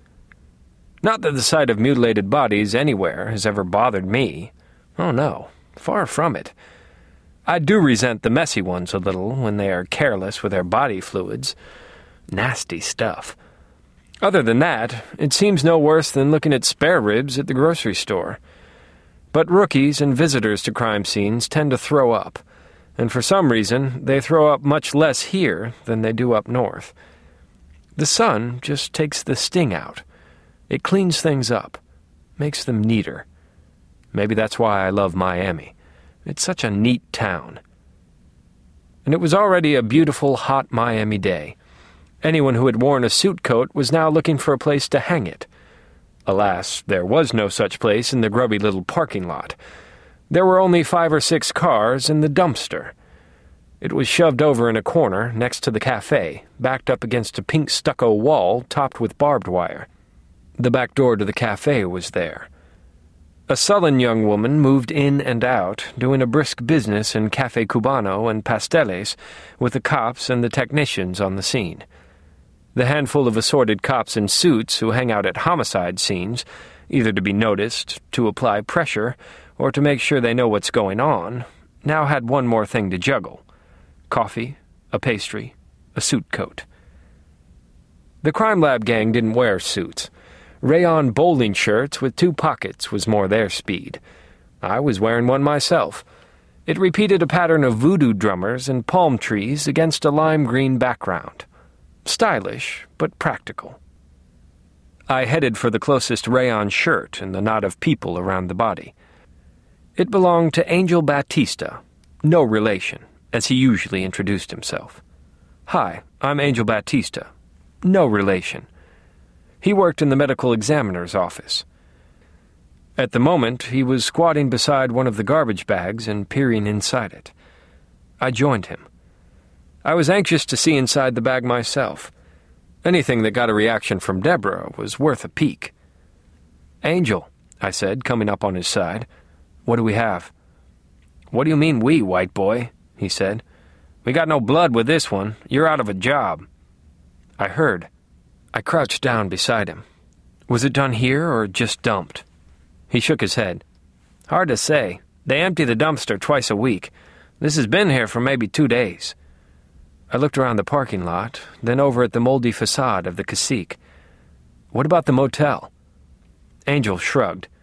Not that the sight of mutilated bodies anywhere has ever bothered me. Oh no, far from it. I do resent the messy ones a little when they are careless with their body fluids. Nasty stuff. Other than that, it seems no worse than looking at spare ribs at the grocery store. But rookies and visitors to crime scenes tend to throw up, and for some reason they throw up much less here than they do up north. The sun just takes the sting out. It cleans things up, makes them neater. Maybe that's why I love Miami. It's such a neat town. And it was already a beautiful, hot Miami day. Anyone who had worn a suit coat was now looking for a place to hang it. Alas, there was no such place in the grubby little parking lot. There were only 5 or 6 cars and the dumpster. It was shoved over in a corner next to the cafe, backed up against a pink stucco wall topped with barbed wire. The back door to the cafe was there. A sullen young woman moved in and out, doing a brisk business in Cafe Cubano and Pasteles with the cops and the technicians on the scene. The handful of assorted cops in suits who hang out at homicide scenes, either to be noticed, to apply pressure, or to make sure they know what's going on, now had one more thing to juggle. Coffee, a pastry, a suit coat. The crime lab gang didn't wear suits. Rayon bowling shirts with 2 pockets was more their speed. I was wearing one myself. It repeated a pattern of voodoo drummers and palm trees against a lime green background. Stylish, but practical. I headed for the closest rayon shirt in the knot of people around the body. It belonged to Angel Batista, no relation, as he usually introduced himself. "Hi, I'm Angel Batista. No relation." He worked in the medical examiner's office. At the moment, he was squatting beside one of the garbage bags and peering inside it. I joined him. I was anxious to see inside the bag myself. Anything that got a reaction from Deborah was worth a peek. "Angel," I said, coming up on his side, "what do we have?" "What do you mean we, white boy?" he said. "We got no blood with this one. You're out of a job." I heard. I crouched down beside him. Was it done here or just dumped? He shook his head. "Hard to say. They empty the dumpster twice a week. This has been here for maybe 2 days." I looked around the parking lot, then over at the moldy facade of the Cacique. "What about the motel?" Angel shrugged.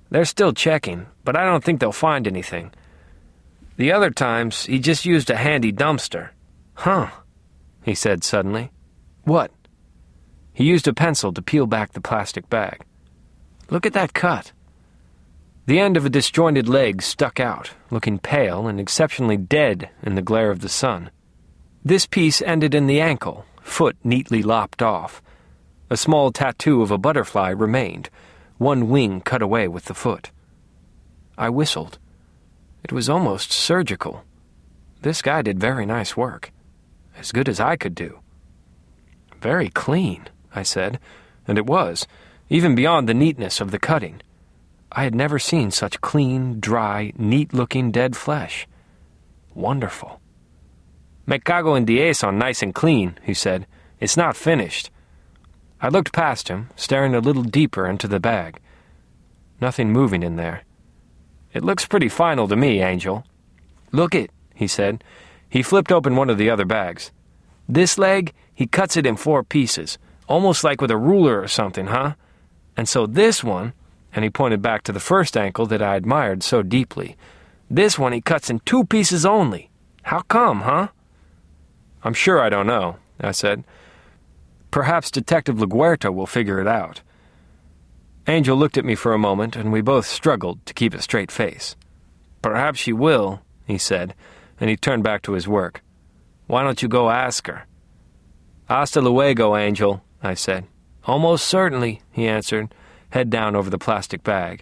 They're still checking, but I don't think they'll find anything. The other times, he just used a handy dumpster. Huh, he said suddenly. What? He used a pencil to peel back the plastic bag. Look at that cut. The end of a disjointed leg stuck out, looking pale and exceptionally dead in the glare of the sun. This piece ended in the ankle, foot neatly lopped off. A small tattoo of a butterfly remained, one wing cut away with the foot. I whistled. It was almost surgical. This guy did very nice work. As good as I could do. Very clean, I said, and it was, even beyond the neatness of the cutting. I had never seen such clean, dry, neat-looking dead flesh. Wonderful. Me cago en diez on nice and clean, he said. It's not finished. I looked past him, staring a little deeper into the bag. Nothing moving in there. It looks pretty final to me, Angel. Look it, he said. He flipped open one of the other bags. This leg, he cuts it in 4 pieces, almost like with a ruler or something, huh? And so this one, and he pointed back to the first ankle that I admired so deeply, this one he cuts in 2 pieces only. How come, huh? I'm sure I don't know, I said. Perhaps Detective LaGuerta will figure it out. Angel looked at me for a moment, and we both struggled to keep a straight face. Perhaps she will, he said, and he turned back to his work. Why don't you go ask her? Hasta luego, Angel, I said. Almost certainly, he answered, head down over the plastic bag.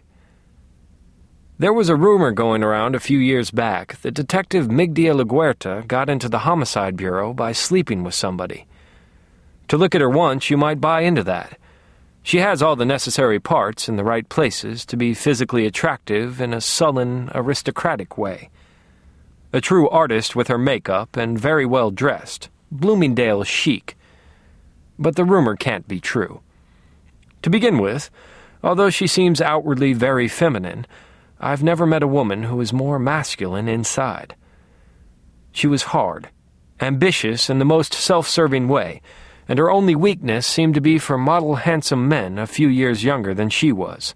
There was a rumor going around a few years back that Detective Migdia LaGuerta got into the Homicide Bureau by sleeping with somebody. To look at her once, you might buy into that. She has all the necessary parts in the right places to be physically attractive in a sullen, aristocratic way. A true artist with her makeup and very well dressed, Bloomingdale chic. But the rumor can't be true. To begin with, although she seems outwardly very feminine, I've never met a woman who is more masculine inside. She was hard, ambitious in the most self-serving way, and her only weakness seemed to be for model handsome men a few years younger than she was.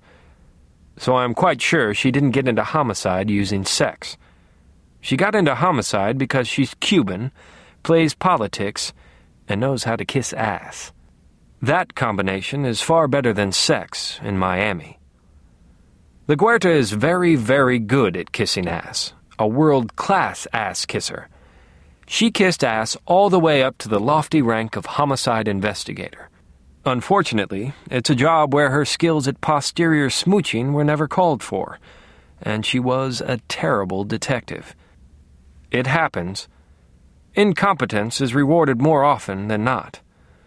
So I'm quite sure she didn't get into homicide using sex. She got into homicide because she's Cuban, plays politics, and knows how to kiss ass. That combination is far better than sex in Miami. LaGuerta is very, very good at kissing ass, a world-class ass kisser. She kissed ass all the way up to the lofty rank of homicide investigator. Unfortunately, it's a job where her skills at posterior smooching were never called for, and she was a terrible detective. It happens. Incompetence is rewarded more often than not.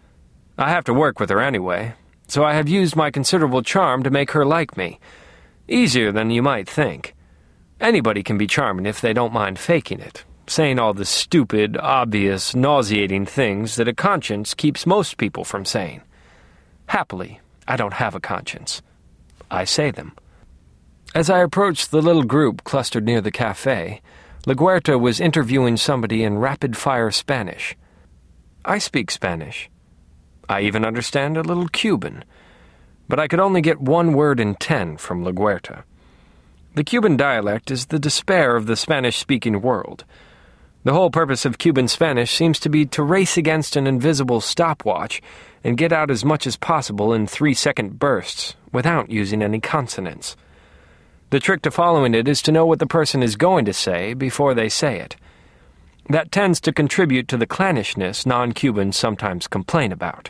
I have to work with her anyway, so I have used my considerable charm to make her like me. Easier than you might think. Anybody can be charming if they don't mind faking it, saying all the stupid, obvious, nauseating things that a conscience keeps most people from saying. Happily, I don't have a conscience. I say them. As I approached the little group clustered near the cafe, LaGuerta was interviewing somebody in rapid-fire Spanish. I speak Spanish. I even understand a little Cuban, but I could only get 1 word in 10 from LaGuerta. The Cuban dialect is the despair of the Spanish-speaking world. The whole purpose of Cuban Spanish seems to be to race against an invisible stopwatch and get out as much as possible in 3-second bursts, without using any consonants. The trick to following it is to know what the person is going to say before they say it. That tends to contribute to the clannishness non-Cubans sometimes complain about.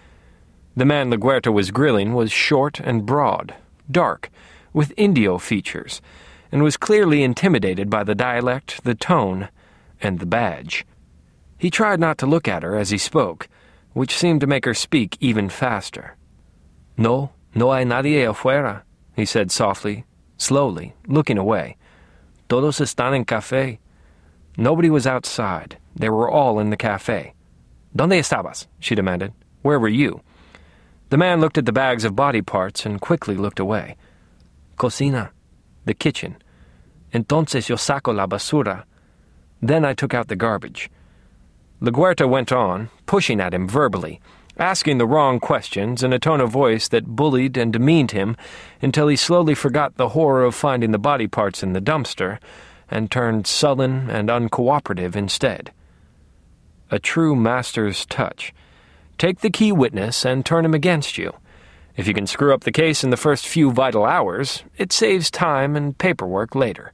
The man LaGuerta was grilling was short and broad, dark, with Indio features, and was clearly intimidated by the dialect, the tone, and the badge. He tried not to look at her as he spoke, which seemed to make her speak even faster. No hay nadie afuera, he said softly, slowly, looking away. Todos están en café. Nobody was outside. They were all in the cafe. ¿Dónde estabas? She demanded. Where were you? The man looked at the bags of body parts and quickly looked away. Cocina. The kitchen. Entonces yo saco la basura. Then I took out the garbage. LaGuerta went on, pushing at him verbally, asking the wrong questions in a tone of voice that bullied and demeaned him until he slowly forgot the horror of finding the body parts in the dumpster and turned sullen and uncooperative instead. A true master's touch. Take the key witness and turn him against you. If you can screw up the case in the first few vital hours, it saves time and paperwork later.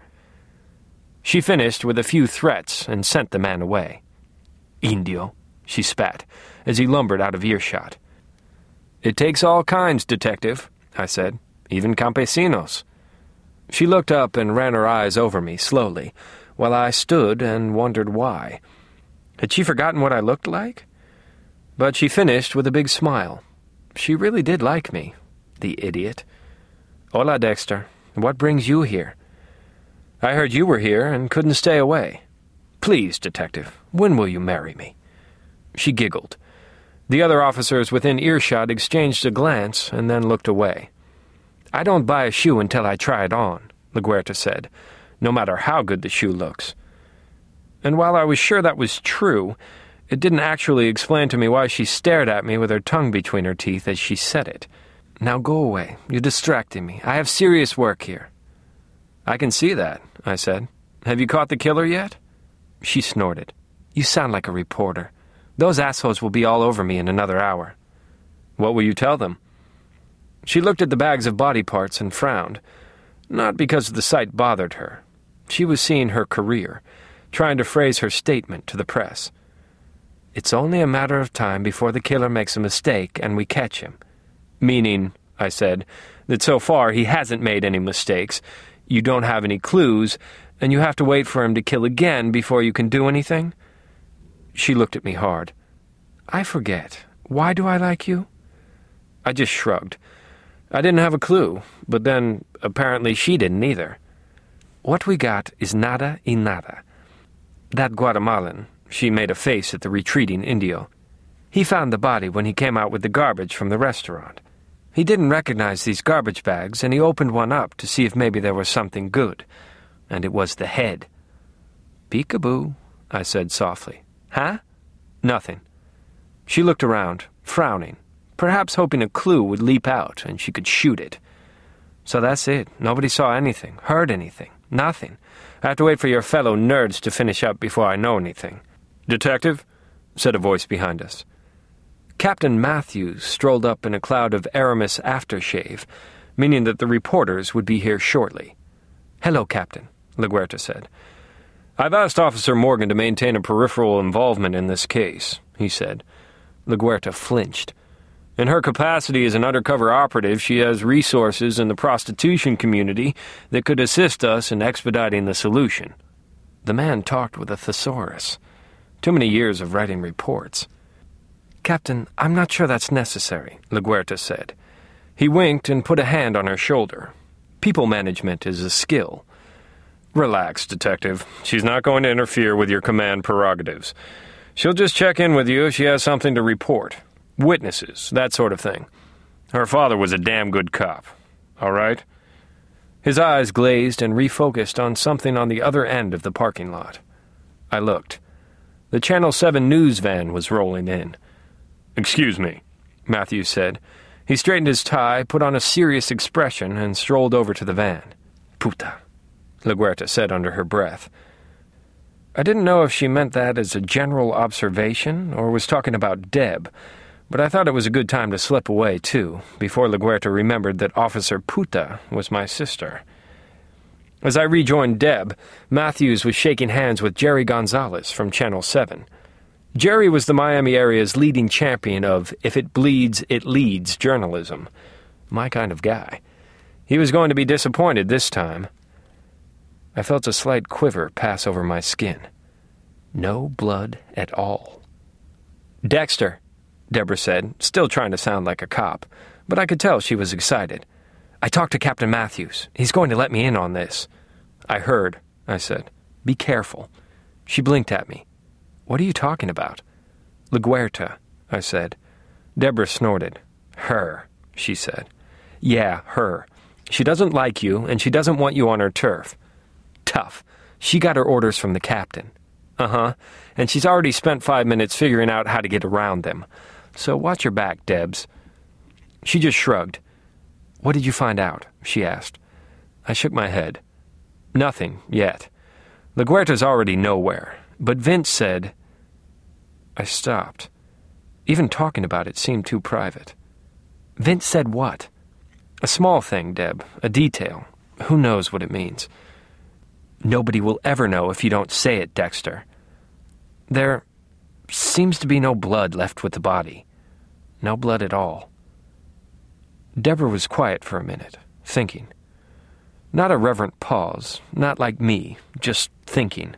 She finished with a few threats and sent the man away. "Indio," she spat, as he lumbered out of earshot. "It takes all kinds, detective," I said, "even campesinos." She looked up and ran her eyes over me slowly, while I stood and wondered why. Had she forgotten what I looked like? But she finished with a big smile. She really did like me, the idiot. "Hola, Dexter. What brings you here?" "I heard you were here and couldn't stay away. Please, detective, when will you marry me?" She giggled. The other officers within earshot exchanged a glance and then looked away. "I don't buy a shoe until I try it on," LaGuerta said, "no matter how good the shoe looks." And while I was sure that was true, it didn't actually explain to me why she stared at me with her tongue between her teeth as she said it. "Now go away. You're distracting me. I have serious work here." "I can see that," I said. "Have you caught the killer yet?" She snorted. "You sound like a reporter. Those assholes will be all over me in another hour." "What will you tell them?" She looked at the bags of body parts and frowned. Not because the sight bothered her. She was seeing her career, trying to phrase her statement to the press. "It's only a matter of time before the killer makes a mistake and we catch him." "Meaning," I said, "that so far he hasn't made any mistakes, you don't have any clues, and you have to wait for him to kill again before you can do anything?" She looked at me hard. "I forget. Why do I like you?" I just shrugged. I didn't have a clue, but then apparently she didn't either. "What we got is nada y nada. That Guatemalan," she made a face at the retreating Indio, "he found the body when he came out with the garbage from the restaurant. He didn't recognize these garbage bags, and he opened one up to see if maybe there was something good. And it was the head." "Peekaboo," I said softly. "Huh?" "Nothing." She looked around, frowning, perhaps hoping a clue would leap out and she could shoot it. "So that's it. Nobody saw anything, heard anything, nothing. I have to wait for your fellow nerds to finish up before I know anything." "Detective," said a voice behind us. Captain Matthews strolled up in a cloud of Aramis aftershave, meaning that the reporters would be here shortly. "Hello, Captain," LaGuerta said. "I've asked Officer Morgan to maintain a peripheral involvement in this case," he said. LaGuerta flinched. "In her capacity as an undercover operative, she has resources in the prostitution community that could assist us in expediting the solution." The man talked with a thesaurus. Too many years of writing reports. "Captain, I'm not sure that's necessary," LaGuerta said. He winked and put a hand on her shoulder. "People management is a skill." "Relax, Detective. She's not going to interfere with your command prerogatives. She'll just check in with you if she has something to report. Witnesses, that sort of thing. Her father was a damn good cop. All right?" His eyes glazed and refocused on something on the other end of the parking lot. I looked. The Channel 7 news van was rolling in. "Excuse me," Matthews said. He straightened his tie, put on a serious expression, and strolled over to the van. "Puta," LaGuerta said under her breath. I didn't know if she meant that as a general observation or was talking about Deb, but I thought it was a good time to slip away, too, before LaGuerta remembered that Officer Puta was my sister. As I rejoined Deb, Matthews was shaking hands with Jerry Gonzalez from Channel 7. Jerry was the Miami area's leading champion of if it bleeds, it leads journalism. My kind of guy. He was going to be disappointed this time. I felt a slight quiver pass over my skin. No blood at all. "Dexter," Deborah said, still trying to sound like a cop, but I could tell she was excited. "I talked to Captain Matthews. He's going to let me in on this." "I heard," I said. "Be careful." She blinked at me. "What are you talking about?" "LaGuerta," I said. Deborah snorted. "Her," she said. "Yeah, her. She doesn't like you, and she doesn't want you on her turf." "Tough. She got her orders from the captain." "Uh-huh. And she's already spent 5 minutes figuring out how to get around them. so watch your back, Debs." She just shrugged. "What did you find out?" she asked. I shook my head. "Nothing, yet. LaGuerta's already nowhere, but Vince said—" I stopped. Even talking about it seemed too private. "Vince said what?" "A small thing, Deb, a detail. Who knows what it means?" "Nobody will ever know if you don't say it, Dexter. There seems to be no blood left with the body. No blood at all." Deborah was quiet for a minute, thinking. Not a reverent pause, not like me, just thinking.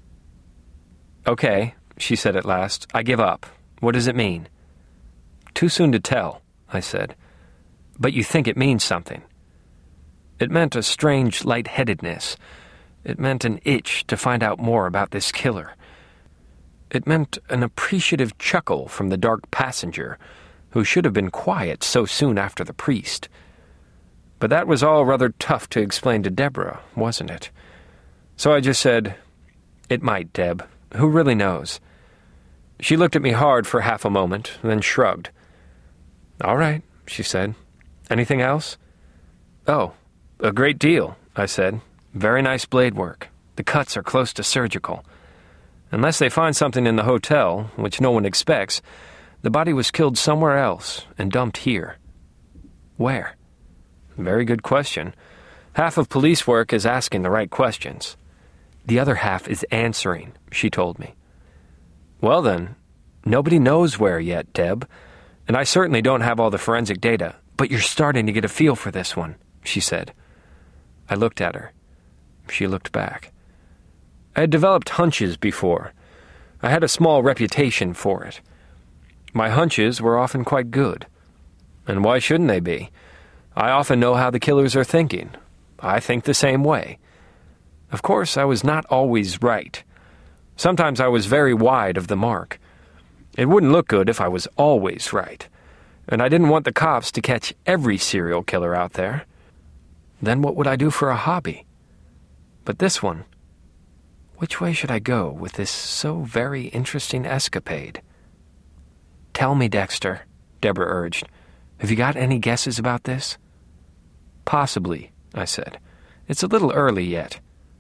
"Okay," she said at last, "I give up. What does it mean?" "Too soon to tell," I said. "But you think it means something." It meant a strange lightheadedness. It meant an itch to find out more about this killer. It meant an appreciative chuckle from the dark passenger, who should have been quiet so soon after the priest. But that was all rather tough to explain to Deborah, wasn't it? So I just said, "It might, Deb. Who really knows?" She looked at me hard for half a moment, then shrugged. "All right," she said. "Anything else?" "Oh, a great deal," I said. "Very nice blade work. The cuts are close to surgical. Unless they find something in the hotel, which no one expects, the body was killed somewhere else and dumped here." "Where?" "Very good question. Half of police work is asking the right questions." "The other half is answering," she told me. "Well then, nobody knows where yet, Deb, and I certainly don't have all the forensic data, but you're starting to get a feel for this one," she said. I looked at her. She looked back. I had developed hunches before. I had a small reputation for it. My hunches were often quite good. And why shouldn't they be? I often know how the killers are thinking. I think the same way. Of course, I was not always right. Sometimes I was very wide of the mark. It wouldn't look good if I was always right. And I didn't want the cops to catch every serial killer out there. Then what would I do for a hobby? But this one... Which way should I go with this so very interesting escapade? "Tell me, Dexter," Deborah urged. "Have you got any guesses about this?" "Possibly," I said. "It's a little early yet."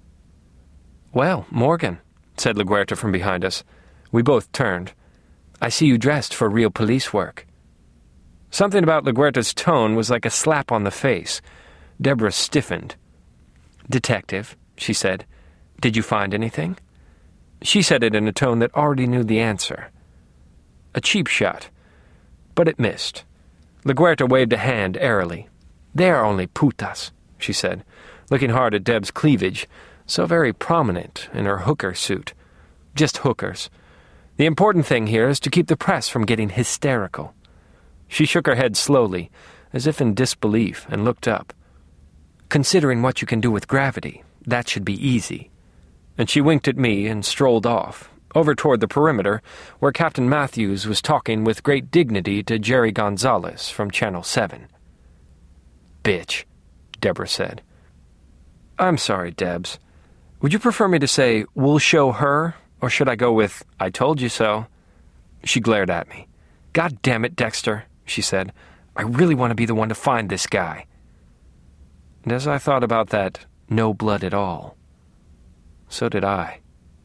"Well, Morgan," said LaGuerta from behind us. We both turned. "I see you dressed for real police work." Something about LaGuerta's tone was like a slap on the face. Deborah stiffened. "Detective," she said. "Did you find anything?" She said it in a tone that already knew the answer. A cheap shot. But it missed. LaGuerta waved a hand airily. "They are only putas," she said, looking hard at Deb's cleavage, so very prominent in her hooker suit. "Just hookers. The important thing here is to keep the press from getting hysterical." She shook her head slowly, as if in disbelief, and looked up. "Considering what you can do with gravity, that should be easy." And she winked at me and strolled off, over toward the perimeter, where Captain Matthews was talking with great dignity to Jerry Gonzalez from Channel 7. "Bitch," Deborah said. "I'm sorry, Debs. Would you prefer me to say, 'We'll show her,' or should I go with, 'I told you so'?" She glared at me. "God damn it, Dexter," she said. "I really want to be the one to find this guy." And as I thought about that no blood at all, so did I.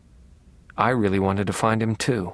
I really wanted to find him too.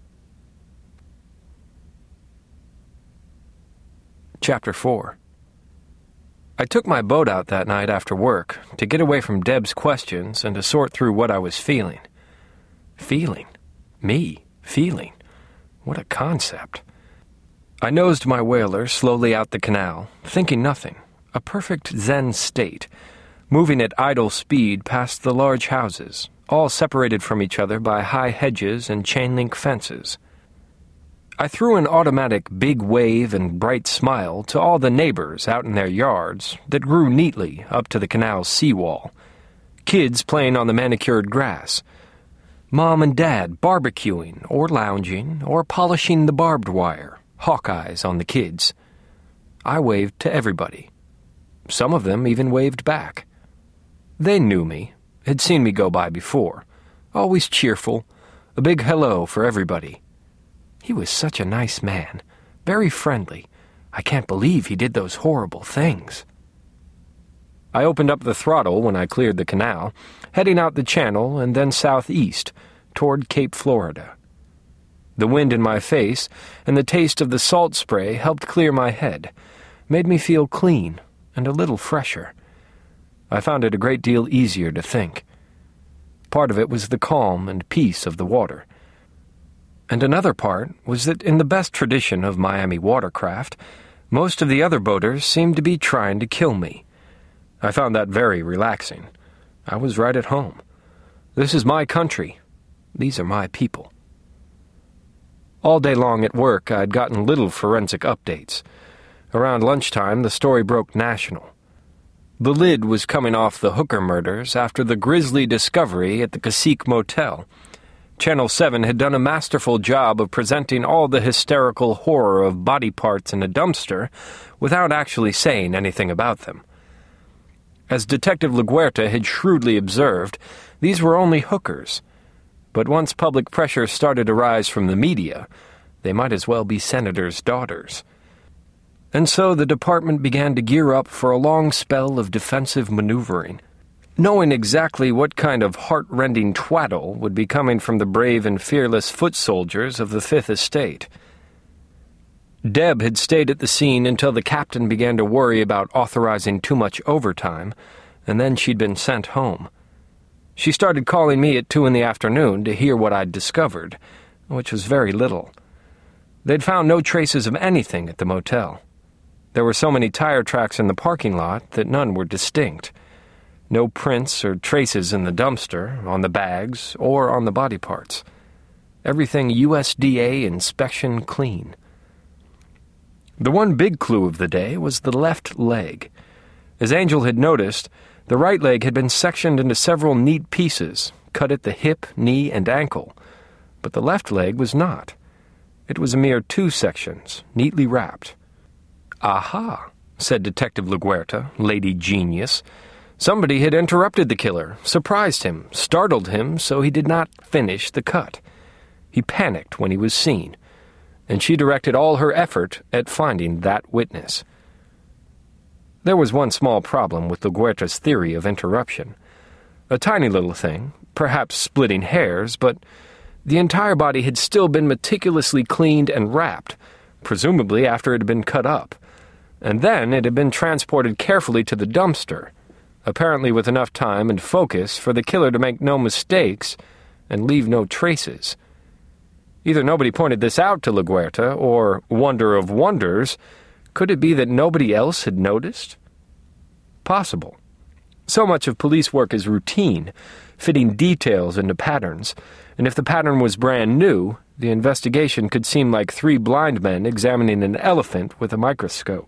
Chapter 4. I took my boat out that night after work to get away from Deb's questions and to sort through what I was feeling. Feeling? Me? Feeling? What a concept. I nosed my whaler slowly out the canal, thinking nothing, a perfect Zen state, moving at idle speed past the large houses, all separated from each other by high hedges and chain-link fences. I threw an automatic big wave and bright smile to all the neighbors out in their yards that grew neatly up to the canal's seawall, kids playing on the manicured grass, Mom and Dad barbecuing or lounging or polishing the barbed wire, hawk-eyes on the kids. I waved to everybody. Some of them even waved back. They knew me, had seen me go by before, always cheerful, a big hello for everybody. He was such a nice man, very friendly. I can't believe he did those horrible things. I opened up the throttle when I cleared the canal, heading out the channel and then southeast, toward Cape Florida. The wind in my face and the taste of the salt spray helped clear my head, made me feel clean and a little fresher. I found it a great deal easier to think. Part of it was the calm and peace of the water. And another part was that in the best tradition of Miami watercraft, most of the other boaters seemed to be trying to kill me. I found that very relaxing. I was right at home. This is my country. These are my people. All day long at work, I'd gotten little forensic updates. Around lunchtime, the story broke national. The lid was coming off the Hooker murders after the grisly discovery at the Cacique Motel. Channel 7 had done a masterful job of presenting all the hysterical horror of body parts in a dumpster without actually saying anything about them. As Detective LaGuerta had shrewdly observed, these were only hookers. But once public pressure started to rise from the media, they might as well be senators' daughters. And so the department began to gear up for a long spell of defensive maneuvering, knowing exactly what kind of heart-rending twaddle would be coming from the brave and fearless foot soldiers of the Fifth Estate. Deb had stayed at the scene until the captain began to worry about authorizing too much overtime, and then she'd been sent home. She started calling me at 2 p.m. to hear what I'd discovered, which was very little. They'd found no traces of anything at the motel. There were so many tire tracks in the parking lot that none were distinct. No prints or traces in the dumpster, on the bags, or on the body parts. Everything USDA inspection clean. The one big clue of the day was the left leg. As Angel had noticed, the right leg had been sectioned into several neat pieces, cut at the hip, knee, and ankle, but the left leg was not. It was a mere 2 sections, neatly wrapped. "Aha," said Detective LaGuerta, Lady Genius. Somebody had interrupted the killer, surprised him, startled him so he did not finish the cut. He panicked when he was seen, and she directed all her effort at finding that witness. There was one small problem with LaGuerta's theory of interruption. A tiny little thing, perhaps splitting hairs, but the entire body had still been meticulously cleaned and wrapped, presumably after it had been cut up, and then it had been transported carefully to the dumpster, apparently with enough time and focus for the killer to make no mistakes and leave no traces. Either nobody pointed this out to LaGuerta, or, wonder of wonders, could it be that nobody else had noticed? Possible. So much of police work is routine, fitting details into patterns, and if the pattern was brand new, the investigation could seem like 3 blind men examining an elephant with a microscope.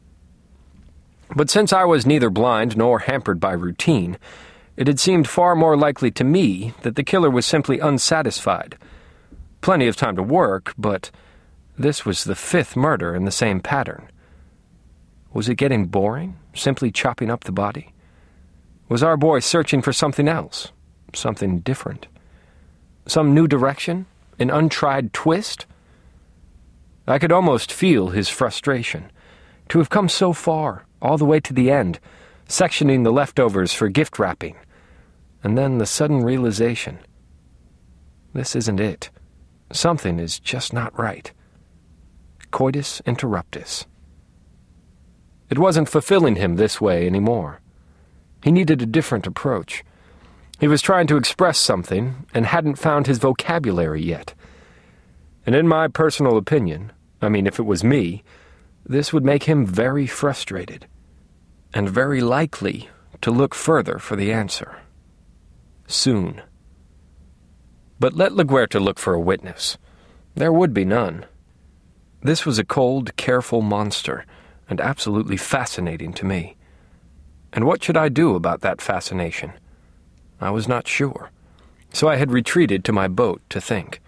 But since I was neither blind nor hampered by routine, it had seemed far more likely to me that the killer was simply unsatisfied. Plenty of time to work, but this was the 5th murder in the same pattern. Was it getting boring, simply chopping up the body? Was our boy searching for something else, something different? Some new direction, an untried twist? I could almost feel his frustration. To have come so far, all the way to the end, sectioning the leftovers for gift wrapping, and then the sudden realization. This isn't it. Something is just not right. Coitus interruptus. It wasn't fulfilling him this way anymore. He needed a different approach. He was trying to express something and hadn't found his vocabulary yet. And in my personal opinion, if it was me, this would make him very frustrated, and very likely to look further for the answer. Soon. But let LaGuerta look for a witness. There would be none. This was a cold, careful monster, and absolutely fascinating to me. And what should I do about that fascination? I was not sure, so I had retreated to my boat to think.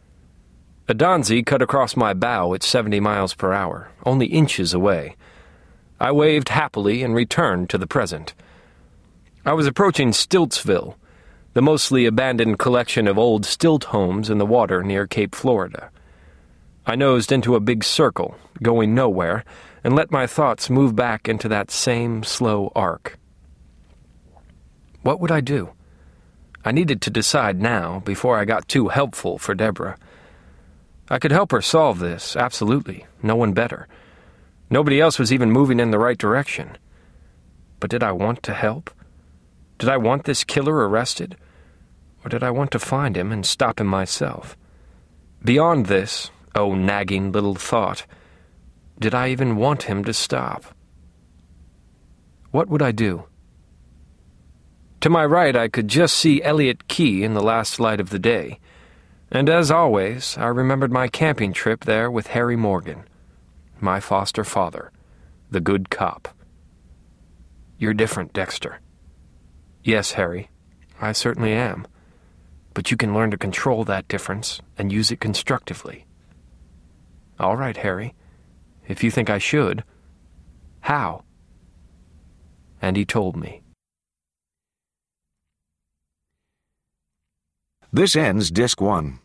A Donzi cut across my bow at 70 miles per hour, only inches away. I waved happily and returned to the present. I was approaching Stiltsville, the mostly abandoned collection of old stilt homes in the water near Cape Florida. I nosed into a big circle, going nowhere, and let my thoughts move back into that same slow arc. What would I do? I needed to decide now, before I got too helpful for Deborah. I could help her solve this, absolutely, no one better. Nobody else was even moving in the right direction. But did I want to help? Did I want this killer arrested? Or did I want to find him and stop him myself? Beyond this, oh nagging little thought, did I even want him to stop? What would I do? To my right, I could just see Elliott Key in the last light of the day, and as always, I remembered my camping trip there with Harry Morgan, my foster father, the good cop. You're different, Dexter. Yes, Harry, I certainly am. But you can learn to control that difference and use it constructively. All right, Harry, if you think I should. How? And he told me. This ends Disc 1.